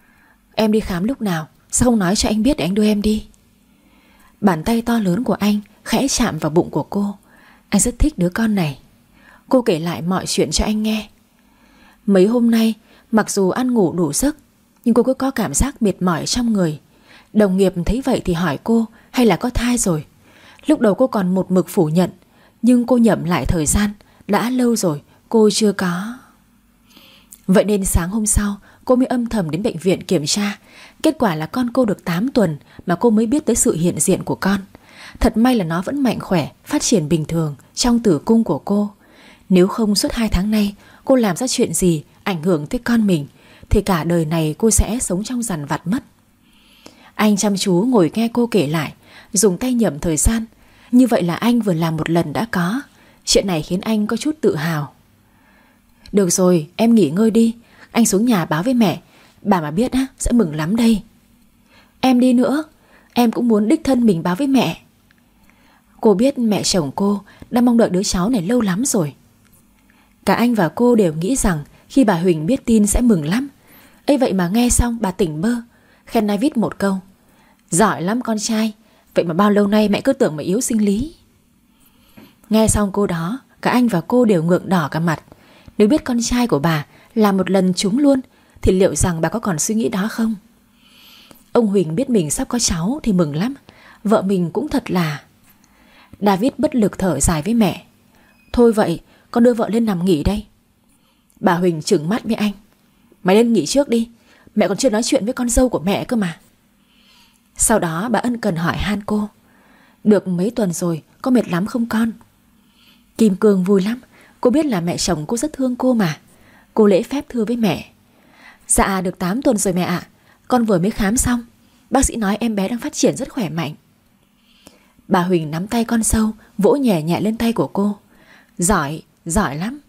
Em đi khám lúc nào? Sao không nói cho anh biết để anh đưa em đi? Bàn tay to lớn của anh khẽ chạm vào bụng của cô. Anh rất thích đứa con này. Cô kể lại mọi chuyện cho anh nghe. Mấy hôm nay mặc dù ăn ngủ đủ giấc, nhưng cô cứ có cảm giác mệt mỏi trong người. Đồng nghiệp thấy vậy thì hỏi cô hay là có thai rồi. Lúc đầu cô còn một mực phủ nhận, nhưng cô nhẩm lại thời gian. Đã lâu rồi cô chưa có. Vậy nên sáng hôm sau cô mới âm thầm đến bệnh viện kiểm tra. Kết quả là con cô được tám tuần mà cô mới biết tới sự hiện diện của con. Thật may là nó vẫn mạnh khỏe, phát triển bình thường trong tử cung của cô. Nếu không suốt hai tháng nay cô làm ra chuyện gì ảnh hưởng tới con mình thì cả đời này cô sẽ sống trong dằn vặt mất. Anh chăm chú ngồi nghe cô kể lại, dùng tay nhẩm thời gian. Như vậy là anh vừa làm một lần đã có. Chuyện này khiến anh có chút tự hào. Được rồi, em nghỉ ngơi đi. Anh xuống nhà báo với mẹ. Bà mà biết á, sẽ mừng lắm đây. Em đi nữa. Em cũng muốn đích thân mình báo với mẹ. Cô biết mẹ chồng cô đang mong đợi đứa cháu này lâu lắm rồi. Cả anh và cô đều nghĩ rằng khi bà Huỳnh biết tin sẽ mừng lắm. Ấy vậy mà nghe xong bà tỉnh bơ, khen David một câu. Giỏi lắm con trai. Vậy mà bao lâu nay mẹ cứ tưởng mày yếu sinh lý. Nghe xong cô đó, cả anh và cô đều ngượng đỏ cả mặt. Nếu biết con trai của bà làm một lần trúng luôn thì liệu rằng bà có còn suy nghĩ đó không? Ông Huỳnh biết mình sắp có cháu thì mừng lắm. Vợ mình cũng thật là... David bất lực thở dài với mẹ. Thôi vậy, con đưa vợ lên nằm nghỉ đây. Bà Huỳnh trừng mắt với anh. Mày lên nghỉ trước đi. Mẹ còn chưa nói chuyện với con dâu của mẹ cơ mà. Sau đó bà ân cần hỏi han cô. Được mấy tuần rồi, có mệt lắm không con? Kim Cương vui lắm. Cô biết là mẹ chồng cô rất thương cô mà. Cô lễ phép thưa với mẹ. Dạ được tám tuần rồi mẹ ạ. Con vừa mới khám xong. Bác sĩ nói em bé đang phát triển rất khỏe mạnh. Bà Huỳnh nắm tay con dâu, vỗ nhẹ nhẹ lên tay của cô. Giỏi, giỏi lắm.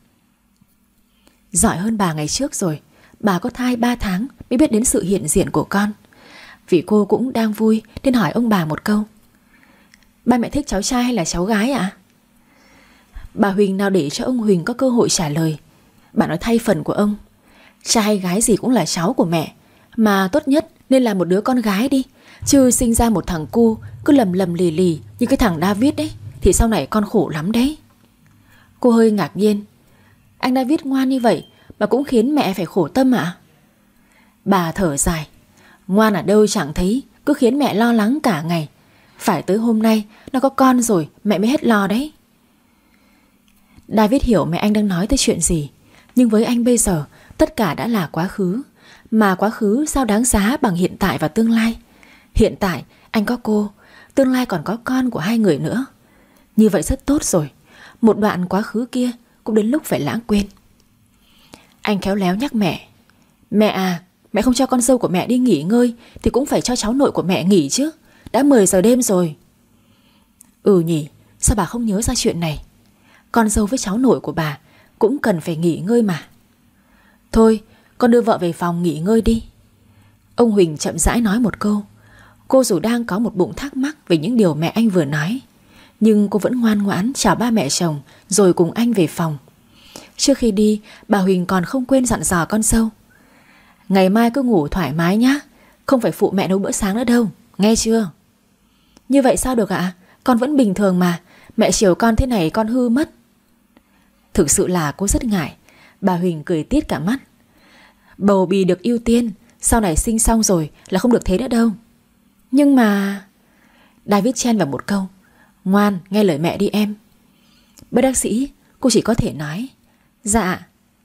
Giỏi hơn bà ngày trước rồi. Bà có thai ba tháng mới biết đến sự hiện diện của con. Vì cô cũng đang vui nên hỏi ông bà một câu. Ba mẹ thích cháu trai hay là cháu gái ạ? Bà Huỳnh nào để cho ông Huỳnh có cơ hội trả lời. Bà nói thay phần của ông. Trai hay gái gì cũng là cháu của mẹ. Mà tốt nhất nên là một đứa con gái đi. Chứ sinh ra một thằng cu cứ lầm lầm lì lì như cái thằng David đấy thì sau này con khổ lắm đấy. Cô hơi ngạc nhiên. Anh David ngoan như vậy mà cũng khiến mẹ phải khổ tâm ạ? Bà thở dài. Ngoan ở đâu chẳng thấy, cứ khiến mẹ lo lắng cả ngày. Phải tới hôm nay nó có con rồi mẹ mới hết lo đấy. David hiểu mẹ anh đang nói tới chuyện gì. Nhưng với anh bây giờ tất cả đã là quá khứ. Mà quá khứ sao đáng giá bằng hiện tại và tương lai. Hiện tại anh có cô, tương lai còn có con của hai người nữa. Như vậy rất tốt rồi. Một đoạn quá khứ kia cũng đến lúc phải lãng quên. Anh khéo léo nhắc mẹ. Mẹ à, mẹ không cho con dâu của mẹ đi nghỉ ngơi thì cũng phải cho cháu nội của mẹ nghỉ chứ. Đã mười giờ đêm rồi. Ừ nhỉ, sao bà không nhớ ra chuyện này? Con dâu với cháu nội của bà cũng cần phải nghỉ ngơi mà. Thôi, con đưa vợ về phòng nghỉ ngơi đi. Ông Huỳnh chậm rãi nói một câu. Cô dù đang có một bụng thắc mắc về những điều mẹ anh vừa nói, nhưng cô vẫn ngoan ngoãn chào ba mẹ chồng rồi cùng anh về phòng. Trước khi đi, bà Huỳnh còn không quên dặn dò con dâu: ngày mai cứ ngủ thoải mái nhá, không phải phụ mẹ nấu bữa sáng nữa đâu, nghe chưa? Như vậy sao được ạ? Con vẫn bình thường mà, mẹ chiều con thế này con hư mất. Thực sự là cô rất ngại. Bà Huỳnh cười tít cả mắt. Bầu bì được ưu tiên, sau này sinh xong rồi là không được thế nữa đâu. Nhưng mà... David chen vào một câu: ngoan, nghe lời mẹ đi em. Bất đắc dĩ, cô chỉ có thể nói: dạ.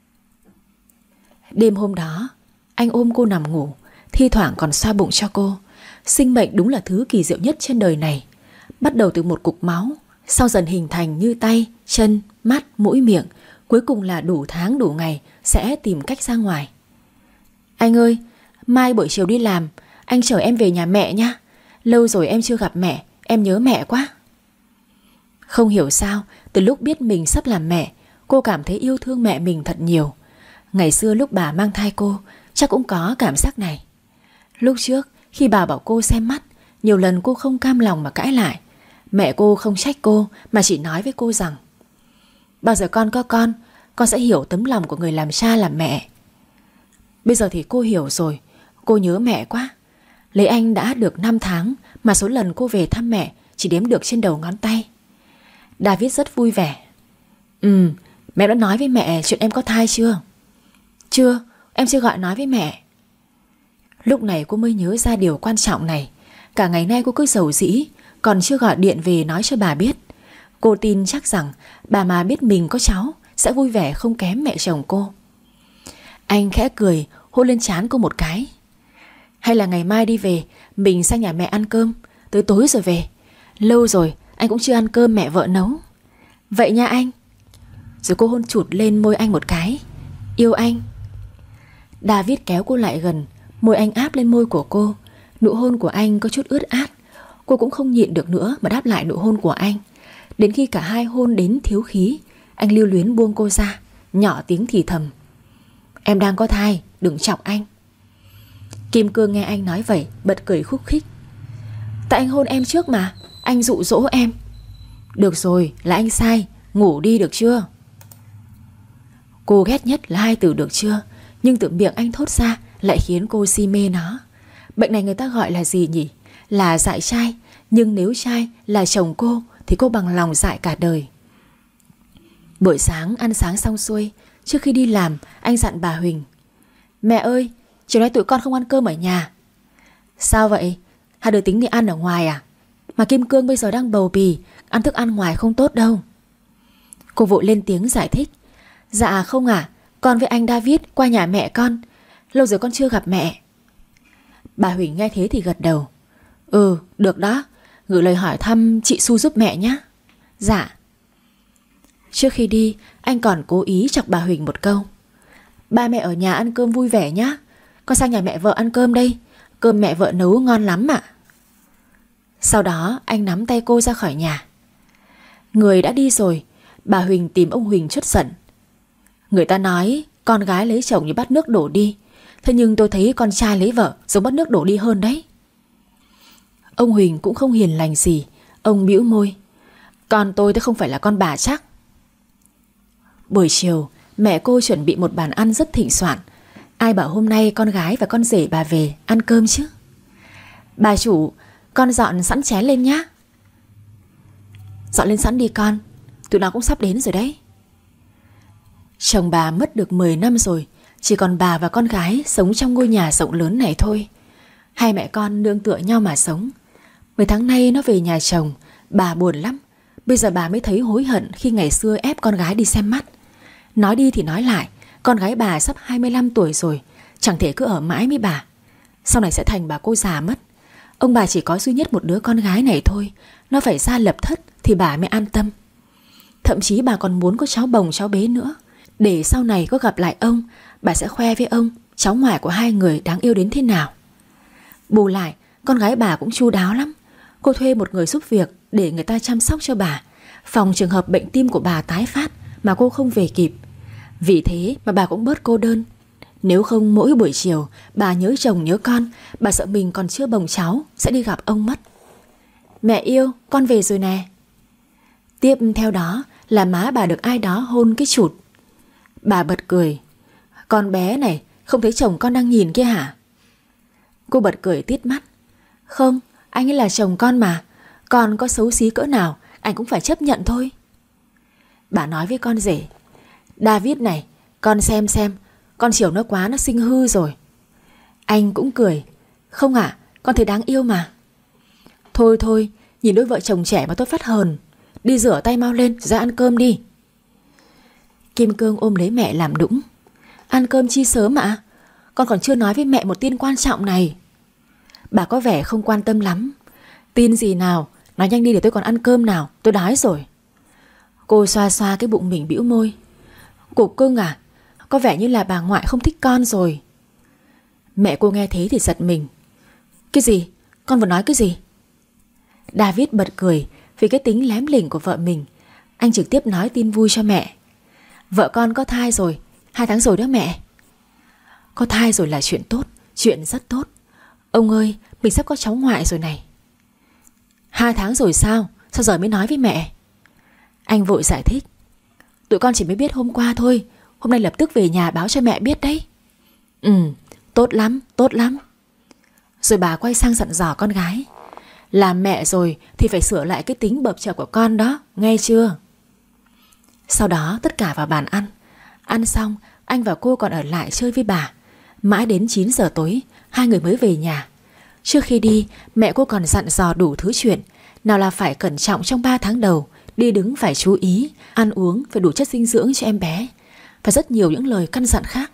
Đêm hôm đó, anh ôm cô nằm ngủ, thi thoảng còn xoa bụng cho cô. Sinh mệnh đúng là thứ kỳ diệu nhất trên đời này. Bắt đầu từ một cục máu, sau dần hình thành như tay, chân, mắt, mũi, miệng, cuối cùng là đủ tháng đủ ngày sẽ tìm cách ra ngoài. Anh ơi, mai buổi chiều đi làm, anh chở em về nhà mẹ nha. Lâu rồi em chưa gặp mẹ, em nhớ mẹ quá. Không hiểu sao, từ lúc biết mình sắp làm mẹ, cô cảm thấy yêu thương mẹ mình thật nhiều. Ngày xưa lúc bà mang thai cô, chắc cũng có cảm giác này. Lúc trước, khi bà bảo cô xem mắt, nhiều lần cô không cam lòng mà cãi lại. Mẹ cô không trách cô, mà chỉ nói với cô rằng: bao giờ con có con, con sẽ hiểu tấm lòng của người làm cha làm mẹ. Bây giờ thì cô hiểu rồi. Cô nhớ mẹ quá. Lấy anh đã được năm tháng, mà số lần cô về thăm mẹ chỉ đếm được trên đầu ngón tay. David rất vui vẻ. Ừ, mẹ đã nói với mẹ chuyện em có thai chưa? Chưa, em chưa gọi nói với mẹ. Lúc này cô mới nhớ ra điều quan trọng này. Cả ngày nay cô cứ giàu dĩ, còn chưa gọi điện về nói cho bà biết. Cô tin chắc rằng bà mà biết mình có cháu sẽ vui vẻ không kém mẹ chồng cô. Anh khẽ cười, hôn lên trán cô một cái. Hay là ngày mai đi về, mình sang nhà mẹ ăn cơm, tới tối rồi về. Lâu rồi anh cũng chưa ăn cơm mẹ vợ nấu. Vậy nha anh. Rồi cô hôn chụt lên môi anh một cái. Yêu anh. David kéo cô lại gần, môi anh áp lên môi của cô. Nụ hôn của anh có chút ướt át. Cô cũng không nhịn được nữa mà đáp lại nụ hôn của anh. Đến khi cả hai hôn đến thiếu khí, anh lưu luyến buông cô ra, nhỏ tiếng thì thầm: em đang có thai, đừng chọc anh. Kim Cương nghe anh nói vậy bật cười khúc khích. Tại anh hôn em trước mà, anh dụ dỗ em. Được rồi, là anh sai, ngủ đi được chưa? Cô ghét nhất là hai từ được chưa, nhưng từ miệng anh thốt ra lại khiến cô si mê nó. Bệnh này người ta gọi là gì nhỉ? Là dại trai. Nhưng nếu trai là chồng cô thì cô bằng lòng dại cả đời. Buổi sáng ăn sáng xong xuôi, trước khi đi làm, anh dặn bà Huỳnh: mẹ ơi, chiều nay tụi con không ăn cơm ở nhà. Sao vậy? Hai đứa tính đi ăn ở ngoài à? Mà Kim Cương bây giờ đang bầu bì, ăn thức ăn ngoài không tốt đâu. Cô vội lên tiếng giải thích: dạ không à, con với anh David qua nhà mẹ con. Lâu rồi con chưa gặp mẹ. Bà Huỳnh nghe thế thì gật đầu. Ừ, được đó, gửi lời hỏi thăm chị Su giúp mẹ nhé. Dạ. Trước khi đi, anh còn cố ý chọc bà Huỳnh một câu: ba mẹ ở nhà ăn cơm vui vẻ nhá. Con sang nhà mẹ vợ ăn cơm đây. Cơm mẹ vợ nấu ngon lắm ạ. Sau đó anh nắm tay cô ra khỏi nhà. Người đã đi rồi, bà Huỳnh tìm ông Huỳnh chút giận. Người ta nói con gái lấy chồng như bắt nước đổ đi, thế nhưng tôi thấy con trai lấy vợ giống bắt nước đổ đi hơn đấy. Ông Huỳnh cũng không hiền lành gì. Ông bĩu môi: con tôi tôi không phải là con bà chắc. Buổi chiều, mẹ cô chuẩn bị một bàn ăn rất thịnh soạn. Ai bảo hôm nay con gái và con rể bà về ăn cơm chứ. Bà chủ, con dọn sẵn chén lên nhá. Dọn lên sẵn đi con, tụi nó cũng sắp đến rồi đấy. Chồng bà mất được mười năm rồi, chỉ còn bà và con gái sống trong ngôi nhà rộng lớn này thôi. Hai mẹ con nương tựa nhau mà sống. Mấy tháng nay nó về nhà chồng, bà buồn lắm. Bây giờ bà mới thấy hối hận khi ngày xưa ép con gái đi xem mắt. Nói đi thì nói lại, con gái bà sắp hai mươi lăm tuổi rồi, chẳng thể cứ ở mãi với bà. Sau này sẽ thành bà cô già mất. Ông bà chỉ có duy nhất một đứa con gái này thôi, nó phải ra lập thất thì bà mới an tâm. Thậm chí bà còn muốn có cháu bồng cháu bế nữa, để sau này có gặp lại ông, bà sẽ khoe với ông cháu ngoại của hai người đáng yêu đến thế nào. Bù lại, con gái bà cũng chu đáo lắm. Cô thuê một người giúp việc để người ta chăm sóc cho bà, phòng trường hợp bệnh tim của bà tái phát mà cô không về kịp. Vì thế mà bà cũng bớt cô đơn. Nếu không mỗi buổi chiều bà nhớ chồng nhớ con, bà sợ mình còn chưa bồng cháu sẽ đi gặp ông mất. Mẹ yêu, con về rồi nè. Tiếp theo đó là má bà được ai đó hôn cái chụt. Bà bật cười. Con bé này, không thấy chồng con đang nhìn kia hả? Cô bật cười tít mắt. Không, anh ấy là chồng con mà. Con có xấu xí cỡ nào anh cũng phải chấp nhận thôi. Bà nói với con rể. David này, con xem xem, con chiều nó quá, nó sinh hư rồi. Anh cũng cười. Không ạ, à, con thấy đáng yêu mà. Thôi thôi, nhìn đôi vợ chồng trẻ mà tôi phát hờn. Đi rửa tay mau lên, ra ăn cơm đi. Kim Cương ôm lấy mẹ làm đũng. Ăn cơm chi sớm ạ? Con còn chưa nói với mẹ một tin quan trọng này. Bà có vẻ không quan tâm lắm. Tin gì nào? Nói nhanh đi để tôi còn ăn cơm nào. Tôi đói rồi. Cô xoa xoa cái bụng mình bĩu môi. Cục cưng à? Có vẻ như là bà ngoại không thích con rồi. Mẹ cô nghe thế thì giật mình. Cái gì? Con vừa nói cái gì? David bật cười vì cái tính lém lỉnh của vợ mình. Anh trực tiếp nói tin vui cho mẹ. Vợ con có thai rồi. Hai tháng rồi đó mẹ. Có thai rồi là chuyện tốt. Chuyện rất tốt. Ông ơi, mình sắp có cháu ngoại rồi này. Hai tháng rồi sao? Sao giờ mới nói với mẹ? Anh vội giải thích. Tụi con chỉ mới biết hôm qua thôi. Hôm nay lập tức về nhà báo cho mẹ biết đấy. Ừ, tốt lắm, tốt lắm. Rồi bà quay sang dặn dò con gái. Làm mẹ rồi thì phải sửa lại cái tính bập chợp của con đó, nghe chưa? Sau đó tất cả vào bàn ăn. Ăn xong anh và cô còn ở lại chơi với bà. Mãi đến chín giờ tối hai người mới về nhà. Trước khi đi mẹ cô còn dặn dò đủ thứ chuyện. Nào là phải cẩn trọng trong ba tháng đầu, đi đứng phải chú ý, ăn uống phải đủ chất dinh dưỡng cho em bé, và rất nhiều những lời căn dặn khác.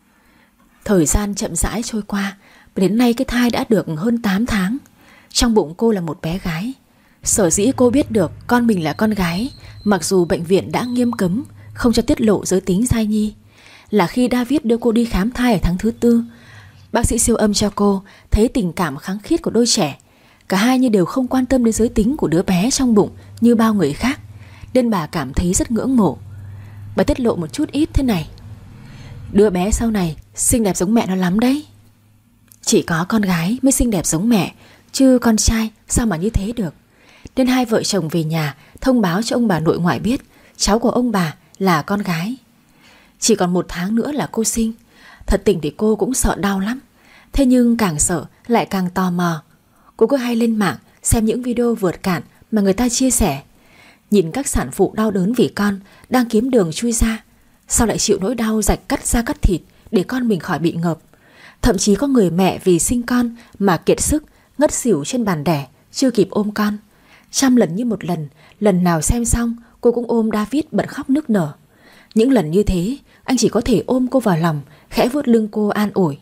Thời gian chậm rãi trôi qua. Đến nay cái thai đã được hơn tám tháng. Trong bụng cô là một bé gái. Sở dĩ cô biết được con mình là con gái, mặc dù bệnh viện đã nghiêm cấm không cho tiết lộ giới tính thai nhi, là khi David đưa cô đi khám thai ở tháng thứ tư. Bác sĩ siêu âm cho cô thấy tình cảm khăng khít của đôi trẻ. Cả hai như đều không quan tâm đến giới tính của đứa bé trong bụng như bao người khác, nên bà cảm thấy rất ngưỡng mộ. Bà tiết lộ một chút ít thế này. Đứa bé sau này xinh đẹp giống mẹ nó lắm đấy. Chỉ có con gái mới xinh đẹp giống mẹ, chứ con trai sao mà như thế được. Nên hai vợ chồng về nhà thông báo cho ông bà nội ngoại biết cháu của ông bà là con gái. Chỉ còn một tháng nữa là cô sinh. Thật tình thì cô cũng sợ đau lắm. Thế nhưng càng sợ lại càng tò mò. Cô cứ hay lên mạng xem những video vượt cạn mà người ta chia sẻ. Nhìn các sản phụ đau đớn vì con đang kiếm đường chui ra, sao lại chịu nỗi đau rạch cắt da cắt thịt để con mình khỏi bị ngợp. Thậm chí có người mẹ vì sinh con mà kiệt sức, ngất xỉu trên bàn đẻ, chưa kịp ôm con. Trăm lần như một lần, lần nào xem xong cô cũng ôm David bật khóc nức nở. Những lần như thế anh chỉ có thể ôm cô vào lòng, khẽ vuốt lưng cô an ủi.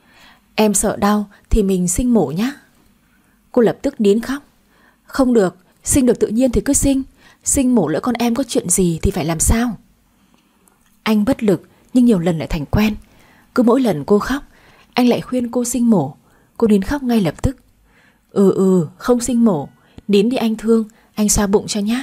Em sợ đau thì mình sinh mổ nhé. Cô lập tức nín khóc. Không được, sinh được tự nhiên thì cứ sinh. Sinh mổ lỡ con em có chuyện gì thì phải làm sao? Anh bất lực nhưng nhiều lần lại thành quen. Cứ mỗi lần cô khóc anh lại khuyên cô sinh mổ. Cô nín khóc ngay lập tức. Ừ ừ không sinh mổ. Nín đi anh thương, anh xoa bụng cho nhá.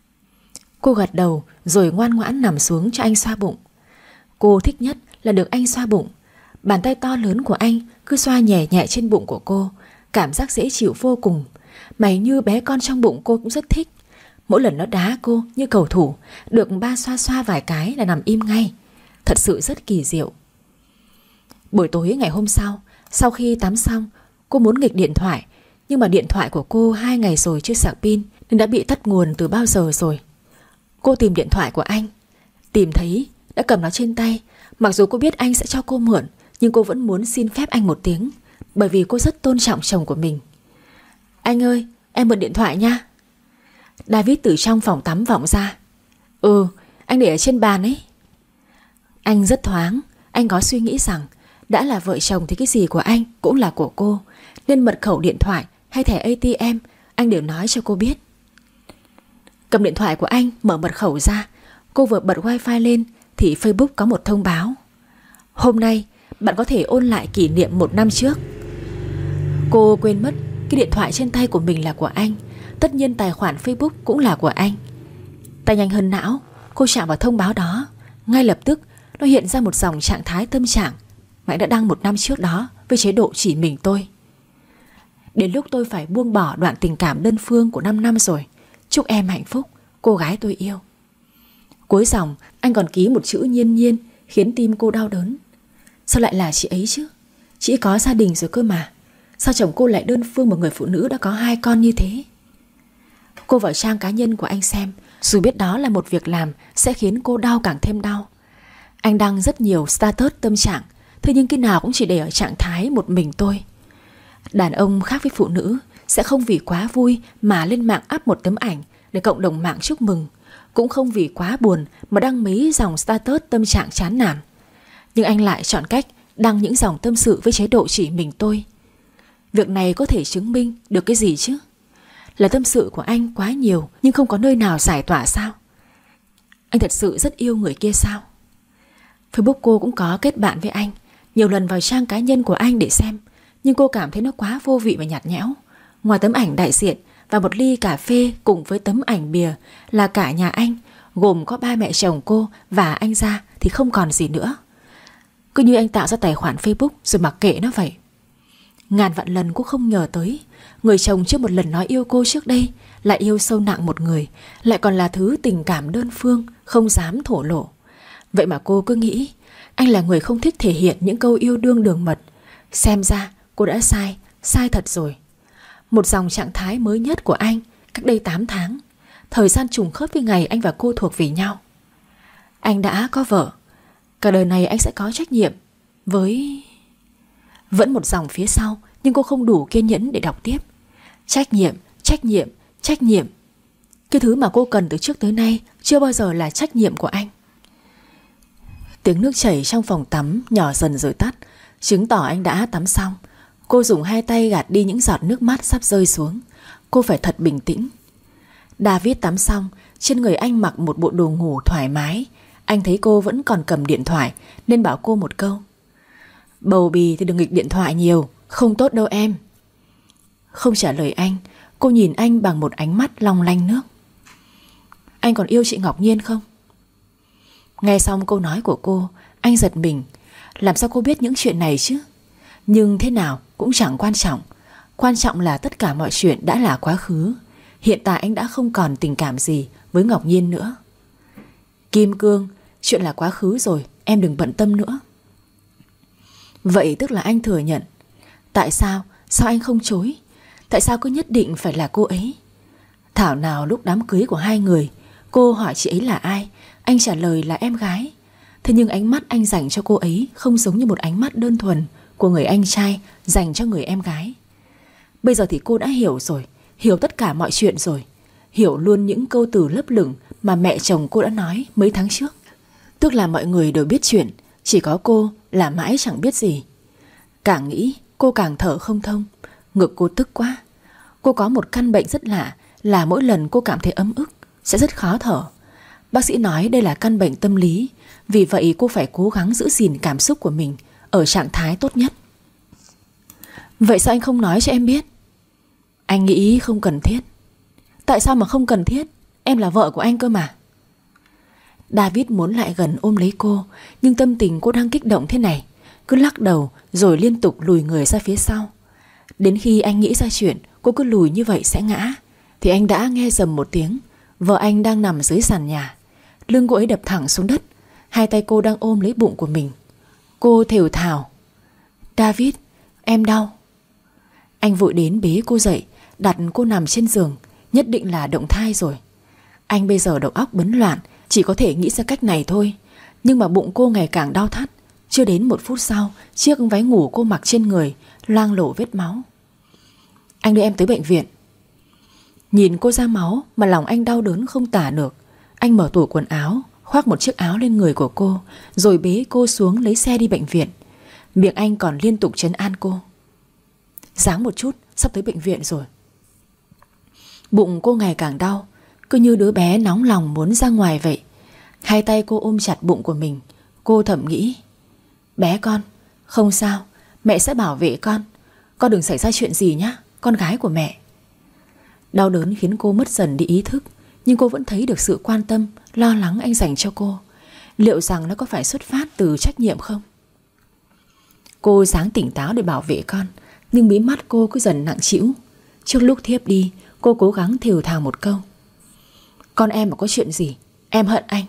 Cô gật đầu rồi ngoan ngoãn nằm xuống cho anh xoa bụng. Cô thích nhất là được anh xoa bụng. Bàn tay to lớn của anh cứ xoa nhẹ nhẹ trên bụng của cô. Cảm giác dễ chịu vô cùng. Mà hình như bé con trong bụng cô cũng rất thích. Mỗi lần nó đá cô như cầu thủ, được ba xoa xoa vài cái là nằm im ngay. Thật sự rất kỳ diệu. Buổi tối ngày hôm sau, sau khi tắm xong, cô muốn nghịch điện thoại. Nhưng mà điện thoại của cô hai ngày rồi chưa sạc pin nên đã bị tắt nguồn từ bao giờ rồi. Cô tìm điện thoại của anh, tìm thấy, đã cầm nó trên tay. Mặc dù cô biết anh sẽ cho cô mượn, nhưng cô vẫn muốn xin phép anh một tiếng, bởi vì cô rất tôn trọng chồng của mình. Anh ơi, em mượn điện thoại nha. David từ trong phòng tắm vọng ra. Ừ, anh để ở trên bàn ấy. Anh rất thoáng. Anh có suy nghĩ rằng đã là vợ chồng thì cái gì của anh cũng là của cô, nên mật khẩu điện thoại hay thẻ a tê em anh đều nói cho cô biết. Cầm điện thoại của anh mở mật khẩu ra. Cô vừa bật wifi lên thì Facebook có một thông báo. Hôm nay bạn có thể ôn lại kỷ niệm một năm trước. Cô quên mất cái điện thoại trên tay của mình là của anh, Tất nhiên tài khoản Facebook cũng là của anh. Tay nhanh hơn não, cô chạm vào thông báo đó. Ngay lập tức nó hiện ra một dòng trạng thái tâm trạng mà anh đã đăng một năm trước đó với chế độ chỉ mình tôi. Đến lúc tôi phải buông bỏ đoạn tình cảm đơn phương của năm năm rồi. Chúc em hạnh phúc, cô gái tôi yêu. Cuối dòng anh còn ký một chữ nhiên nhiên, khiến tim cô đau đớn. Sao lại là chị ấy chứ? Chị có gia đình rồi cơ mà. Sao chồng cô lại đơn phương một người phụ nữ đã có hai con như thế? Cô vào trang cá nhân của anh xem, dù biết đó là một việc làm sẽ khiến cô đau càng thêm đau. Anh đăng rất nhiều status tâm trạng, thế nhưng cái nào cũng chỉ để ở trạng thái một mình tôi. Đàn ông khác với phụ nữ sẽ không vì quá vui mà lên mạng up một tấm ảnh để cộng đồng mạng chúc mừng, cũng không vì quá buồn mà đăng mấy dòng status tâm trạng chán nản. Nhưng anh lại chọn cách đăng những dòng tâm sự với chế độ chỉ mình tôi. Việc này có thể chứng minh được cái gì chứ? Là tâm sự của anh quá nhiều nhưng không có nơi nào giải tỏa sao? Anh thật sự rất yêu người kia sao? Facebook cô cũng có kết bạn với anh, nhiều lần vào trang cá nhân của anh để xem, nhưng cô cảm thấy nó quá vô vị và nhạt nhẽo. Ngoài tấm ảnh đại diện và một ly cà phê cùng với tấm ảnh bìa là cả nhà anh, gồm có ba mẹ chồng cô và anh ra, thì không còn gì nữa. Cứ như anh tạo ra tài khoản Facebook rồi mặc kệ nó vậy. Ngàn vạn lần cô không ngờ tới, người chồng chưa một lần nói yêu cô trước đây lại yêu sâu nặng một người, lại còn là thứ tình cảm đơn phương, không dám thổ lộ. Vậy mà cô cứ nghĩ anh là người không thích thể hiện những câu yêu đương đường mật. Xem ra cô đã sai, sai thật rồi. Một dòng trạng thái mới nhất của anh cách đây tám tháng, thời gian trùng khớp với ngày anh và cô thuộc về nhau. Anh đã có vợ, cả đời này anh sẽ có trách nhiệm với... Vẫn một dòng phía sau, nhưng cô không đủ kiên nhẫn để đọc tiếp. Trách nhiệm, trách nhiệm, trách nhiệm. Cái thứ mà cô cần từ trước tới nay chưa bao giờ là trách nhiệm của anh. Tiếng nước chảy trong phòng tắm nhỏ dần rồi tắt, chứng tỏ anh đã tắm xong. Cô dùng hai tay gạt đi những giọt nước mắt sắp rơi xuống. Cô phải thật bình tĩnh. David tắm xong, trên người anh mặc một bộ đồ ngủ thoải mái. Anh thấy cô vẫn còn cầm điện thoại nên bảo cô một câu: bầu bì thì đừng nghịch điện thoại nhiều, không tốt đâu em. Không trả lời anh, cô nhìn anh bằng một ánh mắt long lanh nước. Anh còn yêu chị Ngọc Nhiên không? Nghe xong câu nói của cô, anh giật mình. Làm sao cô biết những chuyện này chứ? Nhưng thế nào cũng chẳng quan trọng. Quan trọng là tất cả mọi chuyện đã là quá khứ. Hiện tại anh đã không còn tình cảm gì với Ngọc Nhiên nữa. Kim Cương, chuyện là quá khứ rồi, em đừng bận tâm nữa. Vậy tức là anh thừa nhận. Tại sao? Sao anh không chối? Tại sao cứ nhất định phải là cô ấy? Thảo nào lúc đám cưới của hai người, cô hỏi chị ấy là ai, anh trả lời là em gái. Thế nhưng ánh mắt anh dành cho cô ấy không giống như một ánh mắt đơn thuần của người anh trai dành cho người em gái. Bây giờ thì cô đã hiểu rồi, hiểu tất cả mọi chuyện rồi, hiểu luôn những câu từ lấp lửng mà mẹ chồng cô đã nói mấy tháng trước. Tức là mọi người đều biết chuyện, chỉ có cô là mãi chẳng biết gì. Càng nghĩ cô càng thở không thông. Ngực cô tức quá. Cô có một căn bệnh rất lạ, là mỗi lần cô cảm thấy ấm ức sẽ rất khó thở. Bác sĩ nói đây là căn bệnh tâm lý, vì vậy cô phải cố gắng giữ gìn cảm xúc của mình ở trạng thái tốt nhất. Vậy sao anh không nói cho em biết? Anh nghĩ không cần thiết. Tại sao mà không cần thiết? Em là vợ của anh cơ mà. David muốn lại gần ôm lấy cô, nhưng tâm tình cô đang kích động thế này, cứ lắc đầu rồi liên tục lùi người ra phía sau. Đến khi anh nghĩ ra chuyện cô cứ lùi như vậy sẽ ngã, thì anh đã nghe rầm một tiếng. Vợ anh đang nằm dưới sàn nhà, lưng cô ấy đập thẳng xuống đất, hai tay cô đang ôm lấy bụng của mình. Cô thều thào: David, em đau. Anh vội đến bế cô dậy, đặt cô nằm trên giường. Nhất định là động thai rồi. Anh bây giờ đầu óc bấn loạn, chỉ có thể nghĩ ra cách này thôi. Nhưng mà bụng cô ngày càng đau thắt. Chưa đến một phút sau, chiếc váy ngủ cô mặc trên người loang lổ vết máu. Anh đưa em tới bệnh viện. Nhìn cô ra máu mà lòng anh đau đớn không tả được. Anh mở tủ quần áo, khoác một chiếc áo lên người của cô, rồi bế cô xuống lấy xe đi bệnh viện. Miệng anh còn liên tục trấn an cô: ráng một chút, sắp tới bệnh viện rồi. Bụng cô ngày càng đau, cứ như đứa bé nóng lòng muốn ra ngoài vậy. Hai tay cô ôm chặt bụng của mình. Cô thầm nghĩ: bé con, không sao, mẹ sẽ bảo vệ con. Con đừng xảy ra chuyện gì nhá, con gái của mẹ. Đau đớn khiến cô mất dần đi ý thức, nhưng cô vẫn thấy được sự quan tâm, lo lắng anh dành cho cô. Liệu rằng nó có phải xuất phát từ trách nhiệm không? Cô dáng tỉnh táo để bảo vệ con, nhưng mí mắt cô cứ dần nặng trĩu. Trước lúc thiếp đi, cô cố gắng thều thào một câu: con em mà có chuyện gì, em hận anh.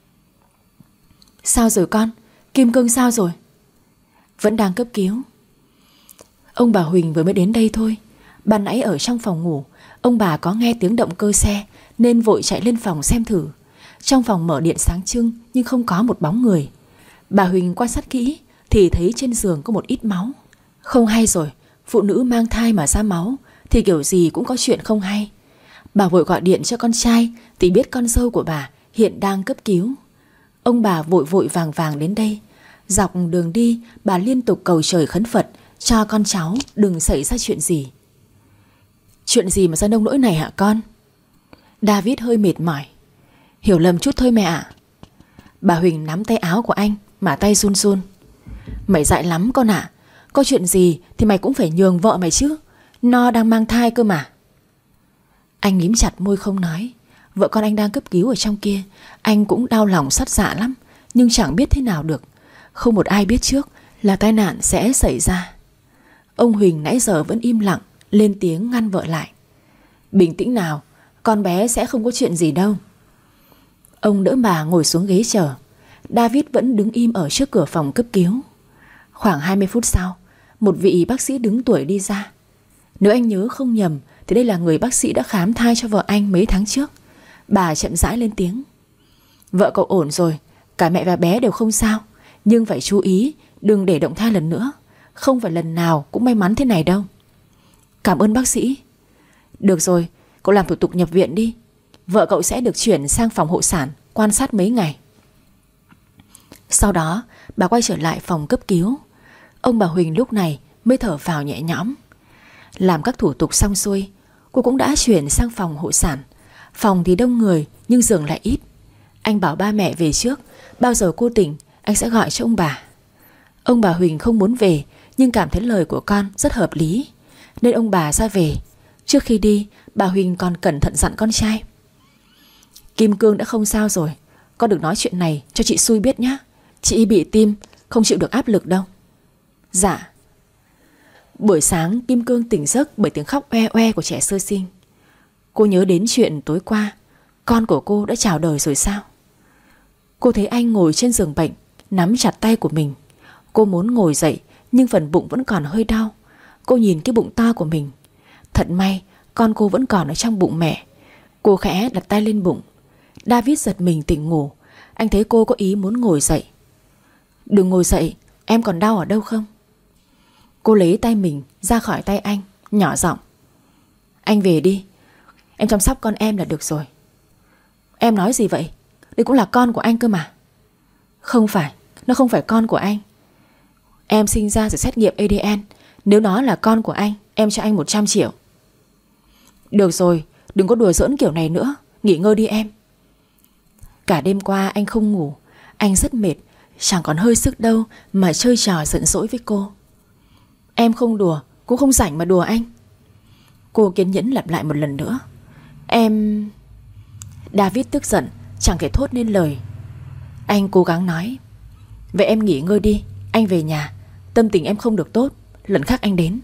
Sao rồi con? Kim Cương sao rồi? Vẫn đang cấp cứu. Ông bà Huỳnh vừa mới đến đây thôi. Ban nãy ở trong phòng ngủ, ông bà có nghe tiếng động cơ xe nên vội chạy lên phòng xem thử. Trong phòng mở điện sáng trưng nhưng không có một bóng người. Bà Huỳnh quan sát kỹ thì thấy trên giường có một ít máu. Không hay rồi, phụ nữ mang thai mà ra máu thì kiểu gì cũng có chuyện không hay. Bà vội gọi điện cho con trai thì biết con dâu của bà hiện đang cấp cứu. Ông bà vội vội vàng vàng đến đây. Dọc đường đi, bà liên tục cầu trời khấn Phật cho con cháu đừng xảy ra chuyện gì. Chuyện gì mà ra nông nỗi này hả con? David hơi mệt mỏi. Hiểu lầm chút thôi mẹ ạ. Bà Huỳnh nắm tay áo của anh mà tay run run. Mày dại lắm con ạ. Có chuyện gì thì mày cũng phải nhường vợ mày chứ. Nó đang mang thai cơ mà. Anh mím chặt môi không nói. Vợ con anh đang cấp cứu ở trong kia. Anh cũng đau lòng xót dạ lắm, nhưng chẳng biết thế nào được. Không một ai biết trước là tai nạn sẽ xảy ra. Ông Huỳnh nãy giờ vẫn im lặng, lên tiếng ngăn vợ lại. Bình tĩnh nào, con bé sẽ không có chuyện gì đâu. Ông đỡ bà ngồi xuống ghế chờ. David vẫn đứng im ở trước cửa phòng cấp cứu. Khoảng hai mươi phút sau, một vị bác sĩ đứng tuổi đi ra. Nếu anh nhớ không nhầm thì đây là người bác sĩ đã khám thai cho vợ anh mấy tháng trước. Bà chậm rãi lên tiếng. Vợ cậu ổn rồi, cả mẹ và bé đều không sao. Nhưng phải chú ý, đừng để động thai lần nữa. Không phải lần nào cũng may mắn thế này đâu. Cảm ơn bác sĩ. Được rồi, cậu làm thủ tục nhập viện đi. Vợ cậu sẽ được chuyển sang phòng hộ sản quan sát mấy ngày. Sau đó bà quay trở lại phòng cấp cứu. Ông bà Huỳnh lúc này mới thở phào nhẹ nhõm. Làm các thủ tục xong xuôi, cô cũng đã chuyển sang phòng hộ sản. Phòng thì đông người nhưng giường lại ít. Anh bảo ba mẹ về trước, bao giờ cô tỉnh anh sẽ gọi cho ông bà. Ông bà Huỳnh không muốn về, nhưng cảm thấy lời của con rất hợp lý, nên ông bà ra về. Trước khi đi, bà Huỳnh còn cẩn thận dặn con trai. Kim Cương đã không sao rồi, con đừng nói chuyện này cho chị Xui biết nhé. Chị bị tim, không chịu được áp lực đâu. Dạ. Buổi sáng Kim Cương tỉnh giấc bởi tiếng khóc oe oe của trẻ sơ sinh. Cô nhớ đến chuyện tối qua, con của cô đã chào đời rồi sao? Cô thấy anh ngồi trên giường bệnh, nắm chặt tay của mình. Cô muốn ngồi dậy, nhưng phần bụng vẫn còn hơi đau. Cô nhìn cái bụng to của mình. Thật may con cô vẫn còn ở trong bụng mẹ. Cô khẽ đặt tay lên bụng. David giật mình tỉnh ngủ. Anh thấy cô có ý muốn ngồi dậy. Đừng ngồi dậy, em còn đau ở đâu không? Cô lấy tay mình ra khỏi tay anh, nhỏ giọng. Anh về đi, em chăm sóc con em là được rồi. Em nói gì vậy? Đây cũng là con của anh cơ mà. Không phải, nó không phải con của anh. Em sinh ra rồi xét nghiệm a đê en. Nếu nó là con của anh, em cho anh một trăm triệu. Được rồi, đừng có đùa giỡn kiểu này nữa. Nghỉ ngơi đi em. Cả đêm qua anh không ngủ. Anh rất mệt, chẳng còn hơi sức đâu mà chơi trò giận dỗi với cô. Em không đùa, cũng không rảnh mà đùa anh. Cô kiên nhẫn lặp lại một lần nữa. Em... David tức giận, chẳng thể thốt nên lời. Anh cố gắng nói. Vậy em nghỉ ngơi đi, anh về nhà. Tâm tình em không được tốt, lần khác anh đến.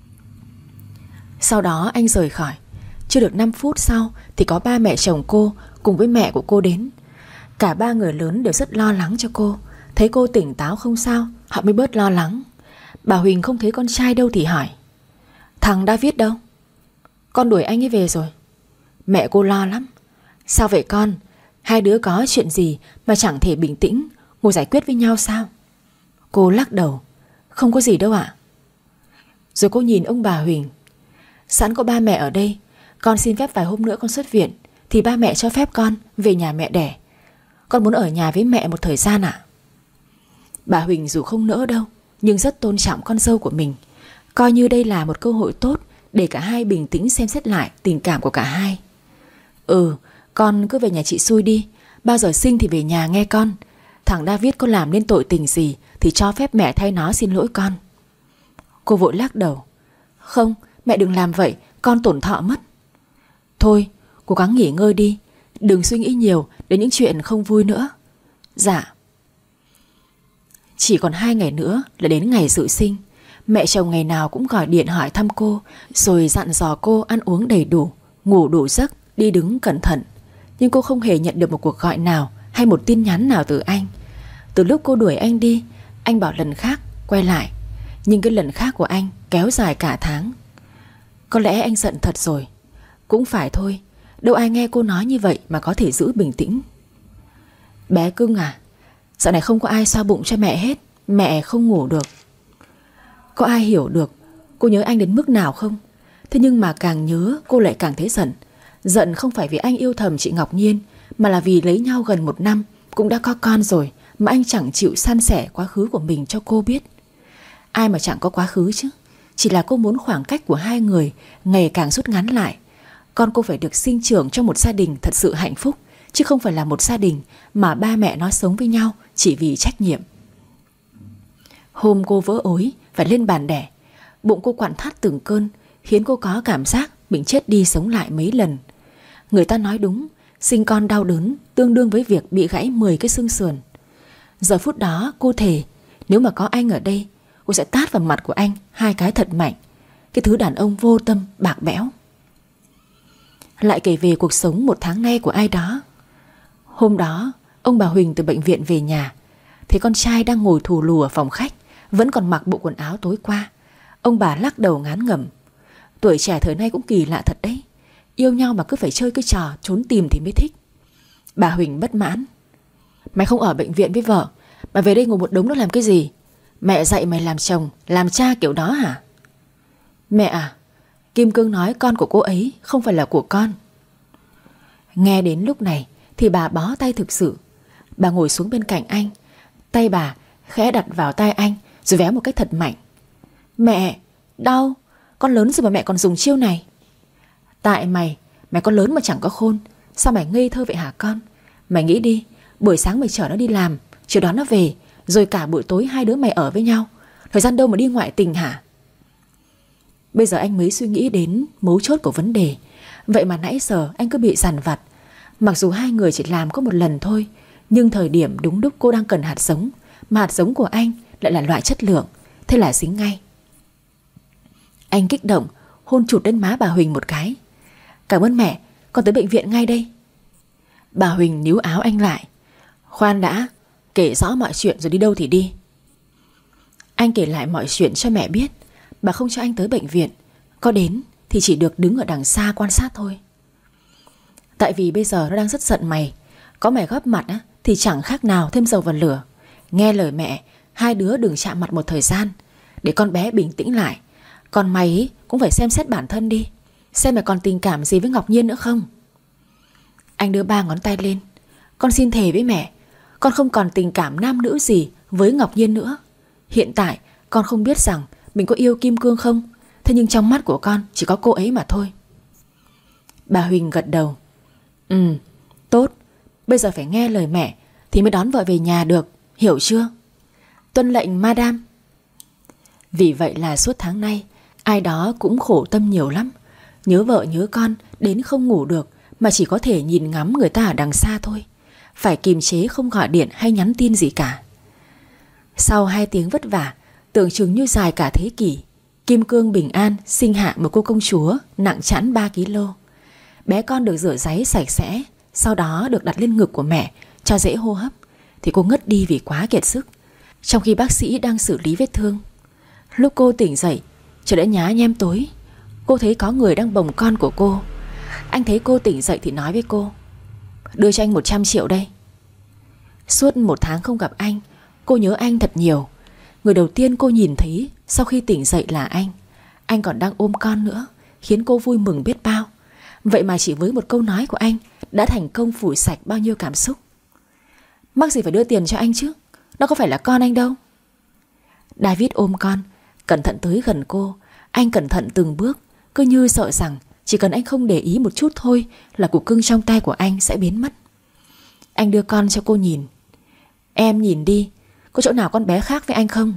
Sau đó anh rời khỏi. Chưa được năm phút sau thì có ba mẹ chồng cô cùng với mẹ của cô đến. Cả ba người lớn đều rất lo lắng cho cô. Thấy cô tỉnh táo không sao, họ mới bớt lo lắng. Bà Huỳnh không thấy con trai đâu thì hỏi. Thằng David đâu? Con đuổi anh ấy về rồi. Mẹ cô lo lắm. Sao vậy con? Hai đứa có chuyện gì mà chẳng thể bình tĩnh ngồi giải quyết với nhau sao? Cô lắc đầu. Không có gì đâu ạ. Rồi cô nhìn ông bà Huỳnh. Sẵn có ba mẹ ở đây, con xin phép vài hôm nữa con xuất viện thì ba mẹ cho phép con về nhà mẹ đẻ. Con muốn ở nhà với mẹ một thời gian ạ. Bà Huỳnh dù không nỡ đâu, nhưng rất tôn trọng con dâu của mình, coi như đây là một cơ hội tốt để cả hai bình tĩnh xem xét lại tình cảm của cả hai. Ừ, con cứ về nhà chị Xui đi. Bao giờ sinh thì về nhà nghe con. Thằng David có làm nên tội tình gì thì cho phép mẹ thay nó xin lỗi con. Cô vội lắc đầu. Không, mẹ đừng làm vậy, con tổn thọ mất. Thôi, cố gắng nghỉ ngơi đi, đừng suy nghĩ nhiều đến những chuyện không vui nữa. Dạ. Chỉ còn hai ngày nữa là đến ngày dự sinh. Mẹ chồng ngày nào cũng gọi điện hỏi thăm cô, rồi dặn dò cô ăn uống đầy đủ, ngủ đủ giấc, đi đứng cẩn thận. Nhưng cô không hề nhận được một cuộc gọi nào hay một tin nhắn nào từ anh. Từ lúc cô đuổi anh đi, anh bảo lần khác quay lại, nhưng cái lần khác của anh kéo dài cả tháng. Có lẽ anh giận thật rồi. Cũng phải thôi, đâu ai nghe cô nói như vậy mà có thể giữ bình tĩnh. Bé cưng à, dạo này không có ai xoa bụng cho mẹ hết. Mẹ không ngủ được. Có ai hiểu được cô nhớ anh đến mức nào không? Thế nhưng mà càng nhớ cô lại càng thấy giận. Giận không phải vì anh yêu thầm chị Ngọc Nhiên, mà là vì lấy nhau gần một năm, cũng đã có con rồi, mà anh chẳng chịu san sẻ quá khứ của mình cho cô biết. Ai mà chẳng có quá khứ chứ. Chỉ là cô muốn khoảng cách của hai người ngày càng rút ngắn lại. Con cô phải được sinh trưởng trong một gia đình thật sự hạnh phúc, chứ không phải là một gia đình mà ba mẹ nó sống với nhau chỉ vì trách nhiệm. Hôm cô vỡ ối phải lên bàn đẻ, bụng cô quặn thắt từng cơn, khiến cô có cảm giác mình chết đi sống lại mấy lần. Người ta nói đúng, sinh con đau đớn tương đương với việc bị gãy mười cái xương sườn. Giờ phút đó cô thề, nếu mà có anh ở đây, cô sẽ tát vào mặt của anh hai cái thật mạnh. Cái thứ đàn ông vô tâm, bạc bẽo. Lại kể về cuộc sống một tháng nay của ai đó. Hôm đó, ông bà Huỳnh từ bệnh viện về nhà, thấy con trai đang ngồi thù lù ở phòng khách, vẫn còn mặc bộ quần áo tối qua. Ông bà lắc đầu ngán ngẩm. Tuổi trẻ thời nay cũng kỳ lạ thật đấy. Yêu nhau mà cứ phải chơi cái trò trốn tìm thì mới thích. Bà Huỳnh bất mãn. Mày không ở bệnh viện với vợ, mà về đây ngồi một đống đó làm cái gì? Mẹ dạy mày làm chồng, làm cha kiểu đó hả? Mẹ à, Kim Cương nói con của cô ấy không phải là của con. Nghe đến lúc này thì bà bó tay thực sự. Bà ngồi xuống bên cạnh anh, tay bà khẽ đặt vào tay anh, rồi véo một cách thật mạnh. Mẹ, đau. Con lớn rồi mà mẹ còn dùng chiêu này. Tại mày, mày con lớn mà chẳng có khôn. Sao mày ngây thơ vậy hả con? Mày nghĩ đi, buổi sáng mày chở nó đi làm, chiều đó nó về, rồi cả buổi tối hai đứa mày ở với nhau. Thời gian đâu mà đi ngoại tình hả? Bây giờ anh mới suy nghĩ đến mấu chốt của vấn đề. Vậy mà nãy giờ anh cứ bị dằn vặt. Mặc dù hai người chỉ làm có một lần thôi, nhưng thời điểm đúng lúc cô đang cần hạt giống, mà hạt giống của anh lại là loại chất lượng. Thế là dính ngay. Anh kích động hôn chụt lên má bà Huỳnh một cái. Cảm ơn mẹ, con tới bệnh viện ngay đây. Bà Huỳnh níu áo anh lại. Khoan đã, kể rõ mọi chuyện rồi đi đâu thì đi. Anh kể lại mọi chuyện cho mẹ biết. Bà không cho anh tới bệnh viện, có đến thì chỉ được đứng ở đằng xa quan sát thôi. Tại vì bây giờ nó đang rất giận mày. Có mày góp mặt á, thì chẳng khác nào thêm dầu vào lửa. Nghe lời mẹ, hai đứa đừng chạm mặt một thời gian, để con bé bình tĩnh lại. Còn mày ý, cũng phải xem xét bản thân đi, xem mày còn tình cảm gì với Ngọc Nhiên nữa không. Anh đưa ba ngón tay lên. Con xin thề với mẹ, con không còn tình cảm nam nữ gì với Ngọc Nhiên nữa. Hiện tại con không biết rằng mình có yêu Kim Cương không, thế nhưng trong mắt của con chỉ có cô ấy mà thôi. Bà Huỳnh gật đầu. Ừ, tốt. Bây giờ phải nghe lời mẹ thì mới đón vợ về nhà được, hiểu chưa? Tuân lệnh madam. Vì vậy là suốt tháng nay ai đó cũng khổ tâm nhiều lắm. Nhớ vợ nhớ con đến không ngủ được, mà chỉ có thể nhìn ngắm người ta ở đằng xa thôi. Phải kiềm chế không gọi điện hay nhắn tin gì cả. Sau hai tiếng vất vả, tưởng chừng như dài cả thế kỷ, Kim Cương bình an sinh hạ một cô công chúa nặng chẵn ba ki lô. Bé con được rửa ráy sạch sẽ, sau đó được đặt lên ngực của mẹ cho dễ hô hấp, thì cô ngất đi vì quá kiệt sức, trong khi bác sĩ đang xử lý vết thương. Lúc cô tỉnh dậy, trời đã nhá nhem tối. Cô thấy có người đang bồng con của cô. Anh thấy cô tỉnh dậy thì nói với cô: đưa cho anh một trăm triệu đây. Suốt một tháng không gặp anh, cô nhớ anh thật nhiều. Người đầu tiên cô nhìn thấy sau khi tỉnh dậy là anh. Anh còn đang ôm con nữa, khiến cô vui mừng biết bao. Vậy mà chỉ với một câu nói của anh đã thành công phủi sạch bao nhiêu cảm xúc. Mắc gì phải đưa tiền cho anh chứ, nó có phải là con anh đâu. David ôm con, cẩn thận tới gần cô. Anh cẩn thận từng bước, cứ như sợ rằng chỉ cần anh không để ý một chút thôi là cục cưng trong tay của anh sẽ biến mất. Anh đưa con cho cô nhìn. Em nhìn đi, có chỗ nào con bé khác với anh không?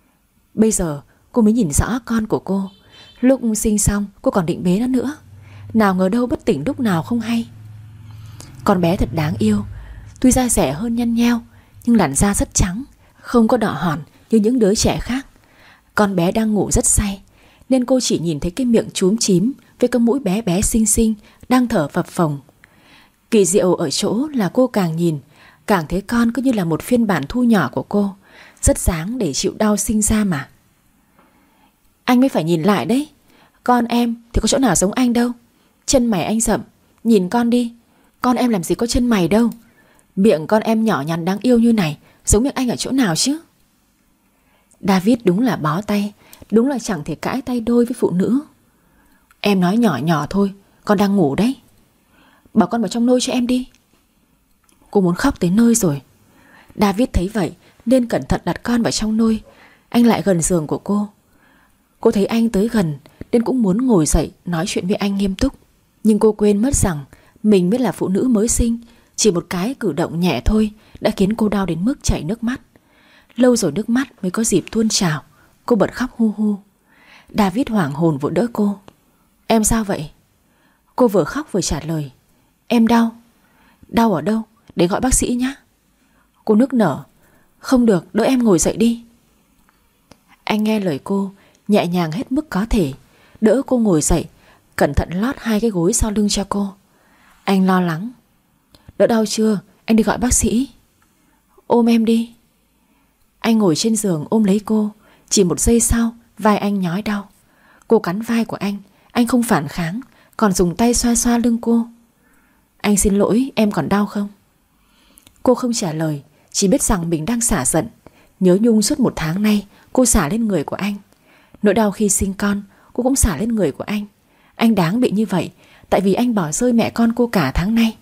Bây giờ cô mới nhìn rõ con của cô. Lúc sinh xong cô còn định bế nó nữa. Nào ngờ đâu bất tỉnh lúc nào không hay. Con bé thật đáng yêu. Tuy da rẻ hơn nhăn nheo, nhưng làn da rất trắng, không có đỏ hòn như những đứa trẻ khác. Con bé đang ngủ rất say, nên cô chỉ nhìn thấy cái miệng chúm chím với cái mũi bé bé xinh xinh đang thở phập phồng. Kỳ diệu ở chỗ là cô càng nhìn càng thấy con cứ như là một phiên bản thu nhỏ của cô, rất dáng để chịu đau sinh ra mà. Anh mới phải nhìn lại đấy. Con em thì có chỗ nào giống anh đâu. Chân mày anh rậm, nhìn con đi. Con em làm gì có chân mày đâu. Miệng con em nhỏ nhắn đáng yêu như này, giống miệng anh ở chỗ nào chứ? David đúng là bó tay, đúng là chẳng thể cãi tay đôi với phụ nữ. Em nói nhỏ nhỏ thôi, con đang ngủ đấy. Bảo con vào trong nôi cho em đi. Cô muốn khóc tới nơi rồi. David thấy vậy nên cẩn thận đặt con vào trong nôi. Anh lại gần giường của cô. Cô thấy anh tới gần nên cũng muốn ngồi dậy nói chuyện với anh nghiêm túc. Nhưng cô quên mất rằng mình mới là phụ nữ mới sinh. Chỉ một cái cử động nhẹ thôi đã khiến cô đau đến mức chảy nước mắt. Lâu rồi nước mắt mới có dịp tuôn trào. Cô bật khóc hu hu. David hoảng hồn vội đỡ cô. Em sao vậy? Cô vừa khóc vừa trả lời. Em đau. Đau ở đâu? Để gọi bác sĩ nhé. Cô nức nở. Không được, đỡ em ngồi dậy đi. Anh nghe lời cô, nhẹ nhàng hết mức có thể, đỡ cô ngồi dậy, cẩn thận lót hai cái gối sau lưng cho cô. Anh lo lắng. Đỡ đau chưa? Anh đi gọi bác sĩ. Ôm em đi. Anh ngồi trên giường ôm lấy cô. Chỉ một giây sau, vai anh nhói đau. Cô cắn vai của anh. Anh không phản kháng, còn dùng tay xoa xoa lưng cô. Anh xin lỗi, em còn đau không? Cô không trả lời, chỉ biết rằng mình đang xả giận. Nhớ nhung suốt một tháng nay cô xả lên người của anh. Nỗi đau khi sinh con cô cũng xả lên người của anh. Anh đáng bị như vậy, tại vì anh bỏ rơi mẹ con cô cả tháng nay.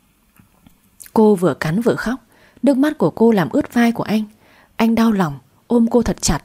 Cô vừa cắn vừa khóc. Nước mắt của cô làm ướt vai của anh. Anh đau lòng, ôm cô thật chặt.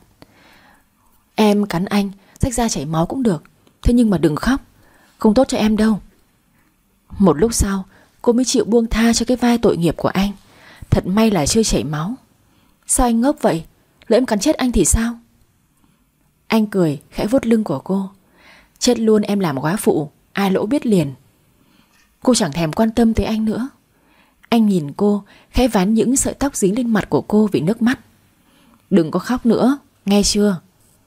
Em cắn anh, rách da chảy máu cũng được, thế nhưng mà đừng khóc, không tốt cho em đâu. Một lúc sau cô mới chịu buông tha cho cái vai tội nghiệp của anh. Thật may là chưa chảy máu. Sao anh ngốc vậy? Lỡ em cắn chết anh thì sao? Anh cười khẽ vuốt lưng của cô. Chết luôn em làm góa phụ, ai lỗ biết liền. Cô chẳng thèm quan tâm tới anh nữa. Anh nhìn cô, khẽ ván những sợi tóc dính lên mặt của cô vì nước mắt. Đừng có khóc nữa, nghe chưa?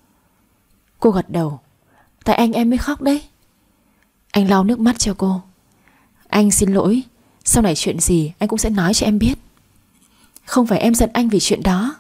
Cô gật đầu. Tại anh em mới khóc đấy. Anh lau nước mắt cho cô. Anh xin lỗi, sau này chuyện gì anh cũng sẽ nói cho em biết. Không phải em giận anh vì chuyện đó.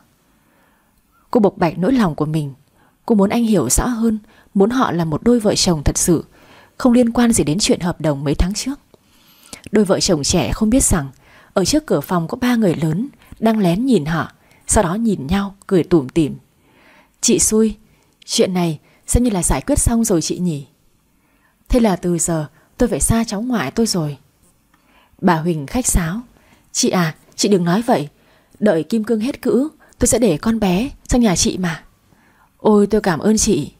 Cô bộc bạch nỗi lòng của mình. Cô muốn anh hiểu rõ hơn, muốn họ là một đôi vợ chồng thật sự, không liên quan gì đến chuyện hợp đồng mấy tháng trước. Đôi vợ chồng trẻ không biết rằng ở trước cửa phòng có ba người lớn đang lén nhìn họ, sau đó nhìn nhau cười tủm tỉm. Chị xui, chuyện này xem như là giải quyết xong rồi chị nhỉ. Thế là từ giờ tôi phải xa cháu ngoại tôi rồi. Bà Huỳnh khách sáo. Chị à, chị đừng nói vậy. Đợi kim cương hết cữ tôi sẽ để con bé sang nhà chị mà. Ôi tôi cảm ơn chị.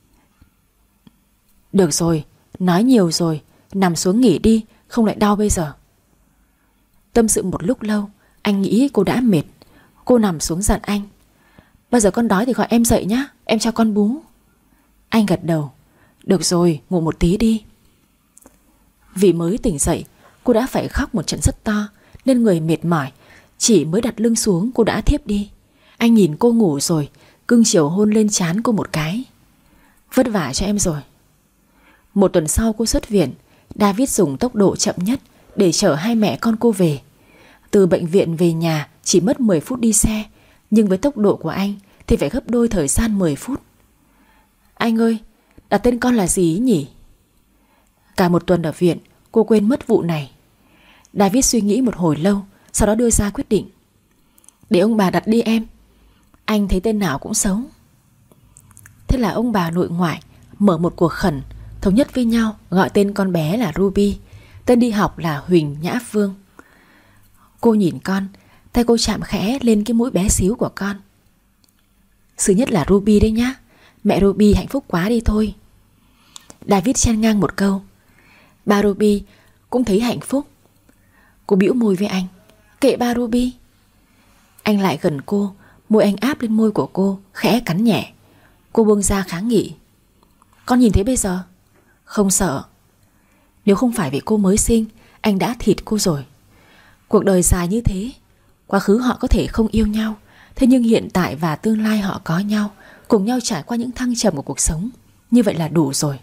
Được rồi, nói nhiều rồi, nằm xuống nghỉ đi, không lại đau bây giờ. Tâm sự một lúc lâu, anh nghĩ cô đã mệt. Cô nằm xuống dặn anh. Bây giờ con đói thì gọi em dậy nhá, em cho con bú. Anh gật đầu. Được rồi, ngủ một tí đi. Vì mới tỉnh dậy, cô đã phải khóc một trận rất to, nên người mệt mỏi. Chỉ mới đặt lưng xuống cô đã thiếp đi. Anh nhìn cô ngủ rồi, cưng chiều hôn lên trán cô một cái. Vất vả cho em rồi. Một tuần sau cô xuất viện. David dùng tốc độ chậm nhất để chở hai mẹ con cô về. Từ bệnh viện về nhà chỉ mất mười phút đi xe, nhưng với tốc độ của anh thì phải gấp đôi thời gian mười phút. Anh ơi, đặt tên con là gì nhỉ? Cả một tuần ở viện cô quên mất vụ này. David suy nghĩ một hồi lâu, sau đó đưa ra quyết định. Để ông bà đặt đi em. Anh thấy tên nào cũng xấu. Thế là ông bà nội ngoại mở một cuộc khẩn, thống nhất với nhau gọi tên con bé là Ruby, tên đi học là Huỳnh Nhã Phương. Cô nhìn con, tay cô chạm khẽ lên cái mũi bé xíu của con. Thứ nhất là Ruby đấy nhá. Mẹ Ruby hạnh phúc quá đi thôi. David chen ngang một câu. Ba Ruby cũng thấy hạnh phúc. Cô bĩu môi với anh. Kệ ba Ruby. Anh lại gần cô, môi anh áp lên môi của cô, khẽ cắn nhẹ. Cô buông ra kháng nghị. Con nhìn thấy bây giờ? Không sợ. Nếu không phải vì cô mới sinh, anh đã thịt cô rồi. Cuộc đời dài như thế, quá khứ họ có thể không yêu nhau, thế nhưng hiện tại và tương lai họ có nhau, cùng nhau trải qua những thăng trầm của cuộc sống. Như vậy là đủ rồi.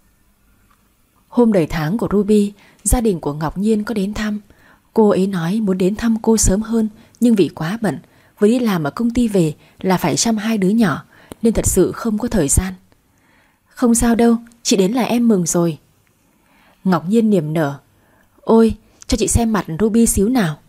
Hôm đầy tháng của Ruby, gia đình của Ngọc Nhiên có đến thăm. Cô ấy nói muốn đến thăm cô sớm hơn, nhưng vì quá bận, vừa đi làm ở công ty về là phải chăm hai đứa nhỏ, nên thật sự không có thời gian. Không sao đâu, chị đến là em mừng rồi. Ngọc Nhiên niềm nở. Ôi, cho chị xem mặt Ruby xíu nào.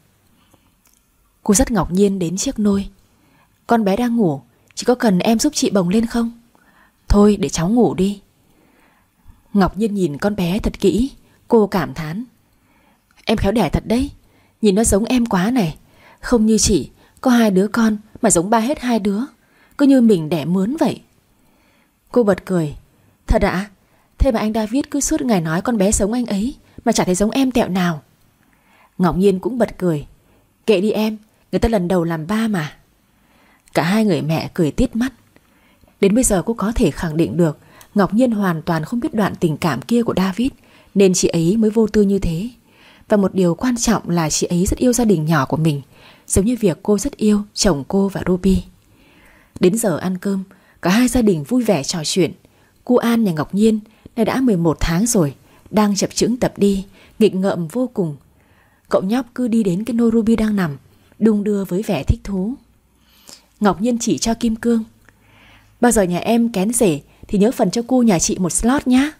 Cô dắt Ngọc Nhiên đến chiếc nôi. Con bé đang ngủ, chị có cần em giúp chị bồng lên không? Thôi để cháu ngủ đi. Ngọc Nhiên nhìn con bé thật kỹ. Cô cảm thán. Em khéo đẻ thật đấy. Nhìn nó giống em quá này. Không như chị, có hai đứa con mà giống ba hết hai đứa. Cứ như mình đẻ mướn vậy. Cô bật cười. Thật ạ? À? Thế mà anh David cứ suốt ngày nói con bé giống anh ấy, mà chả thấy giống em tẹo nào. Ngọc Nhiên cũng bật cười. Kệ đi em, người ta lần đầu làm ba mà. Cả hai người mẹ cười tít mắt. Đến bây giờ cô có thể khẳng định được Ngọc Nhiên hoàn toàn không biết đoạn tình cảm kia của David, nên chị ấy mới vô tư như thế. Và một điều quan trọng là chị ấy rất yêu gia đình nhỏ của mình, giống như việc cô rất yêu chồng cô và Ruby. Đến giờ ăn cơm, cả hai gia đình vui vẻ trò chuyện. Cô An nhà Ngọc Nhiên này đã mười một tháng rồi, đang chập chững tập đi, nghịch ngợm vô cùng. Cậu nhóc cứ đi đến cái nôi Ruby đang nằm, đung đưa với vẻ thích thú. Ngọc Nhiên chỉ cho Kim Cương. Bao giờ nhà em kén rể thì nhớ phần cho cu nhà chị một slot nhá.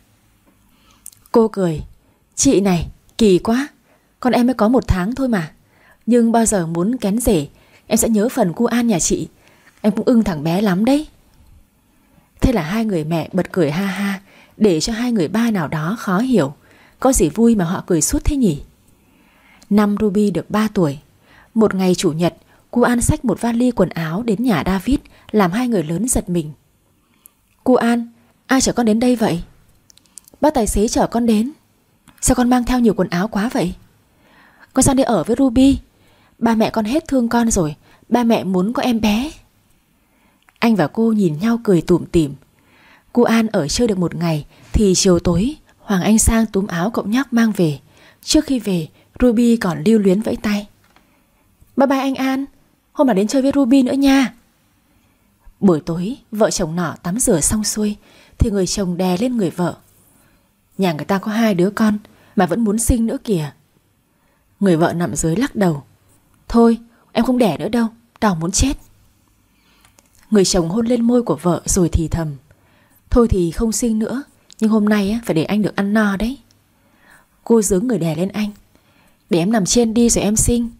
Cô cười. Chị này, kỳ quá. Con em mới có một tháng thôi mà. Nhưng bao giờ muốn kén rể, em sẽ nhớ phần cu An nhà chị. Em cũng ưng thằng bé lắm đấy. Thế là hai người mẹ bật cười ha ha, để cho hai người ba nào đó khó hiểu. Có gì vui mà họ cười suốt thế nhỉ? Năm Ruby được ba tuổi. Một ngày chủ nhật, cô An xách một vali quần áo đến nhà David, làm hai người lớn giật mình. Cô An, ai chở con đến đây vậy? Bác tài xế chở con đến. Sao con mang theo nhiều quần áo quá vậy? Con sang đây ở với Ruby. Ba mẹ con hết thương con rồi. Ba mẹ muốn có em bé. Anh và cô nhìn nhau cười tủm tỉm. Cô An ở chơi được một ngày thì chiều tối Hoàng Anh sang túm áo cậu nhóc mang về. Trước khi về, Ruby còn lưu luyến vẫy tay. Bye bye anh An, hôm nào đến chơi với Ruby nữa nha. Buổi tối, vợ chồng nọ tắm rửa xong xuôi thì người chồng đè lên người vợ. Nhà người ta có hai đứa con mà vẫn muốn sinh nữa kìa. Người vợ nằm dưới lắc đầu. Thôi, em không đẻ nữa đâu, đau muốn chết. Người chồng hôn lên môi của vợ rồi thì thầm. Thôi thì không sinh nữa, nhưng hôm nay phải để anh được ăn no đấy. Cô giướng người đè lên anh. Để em nằm trên đi rồi em sinh.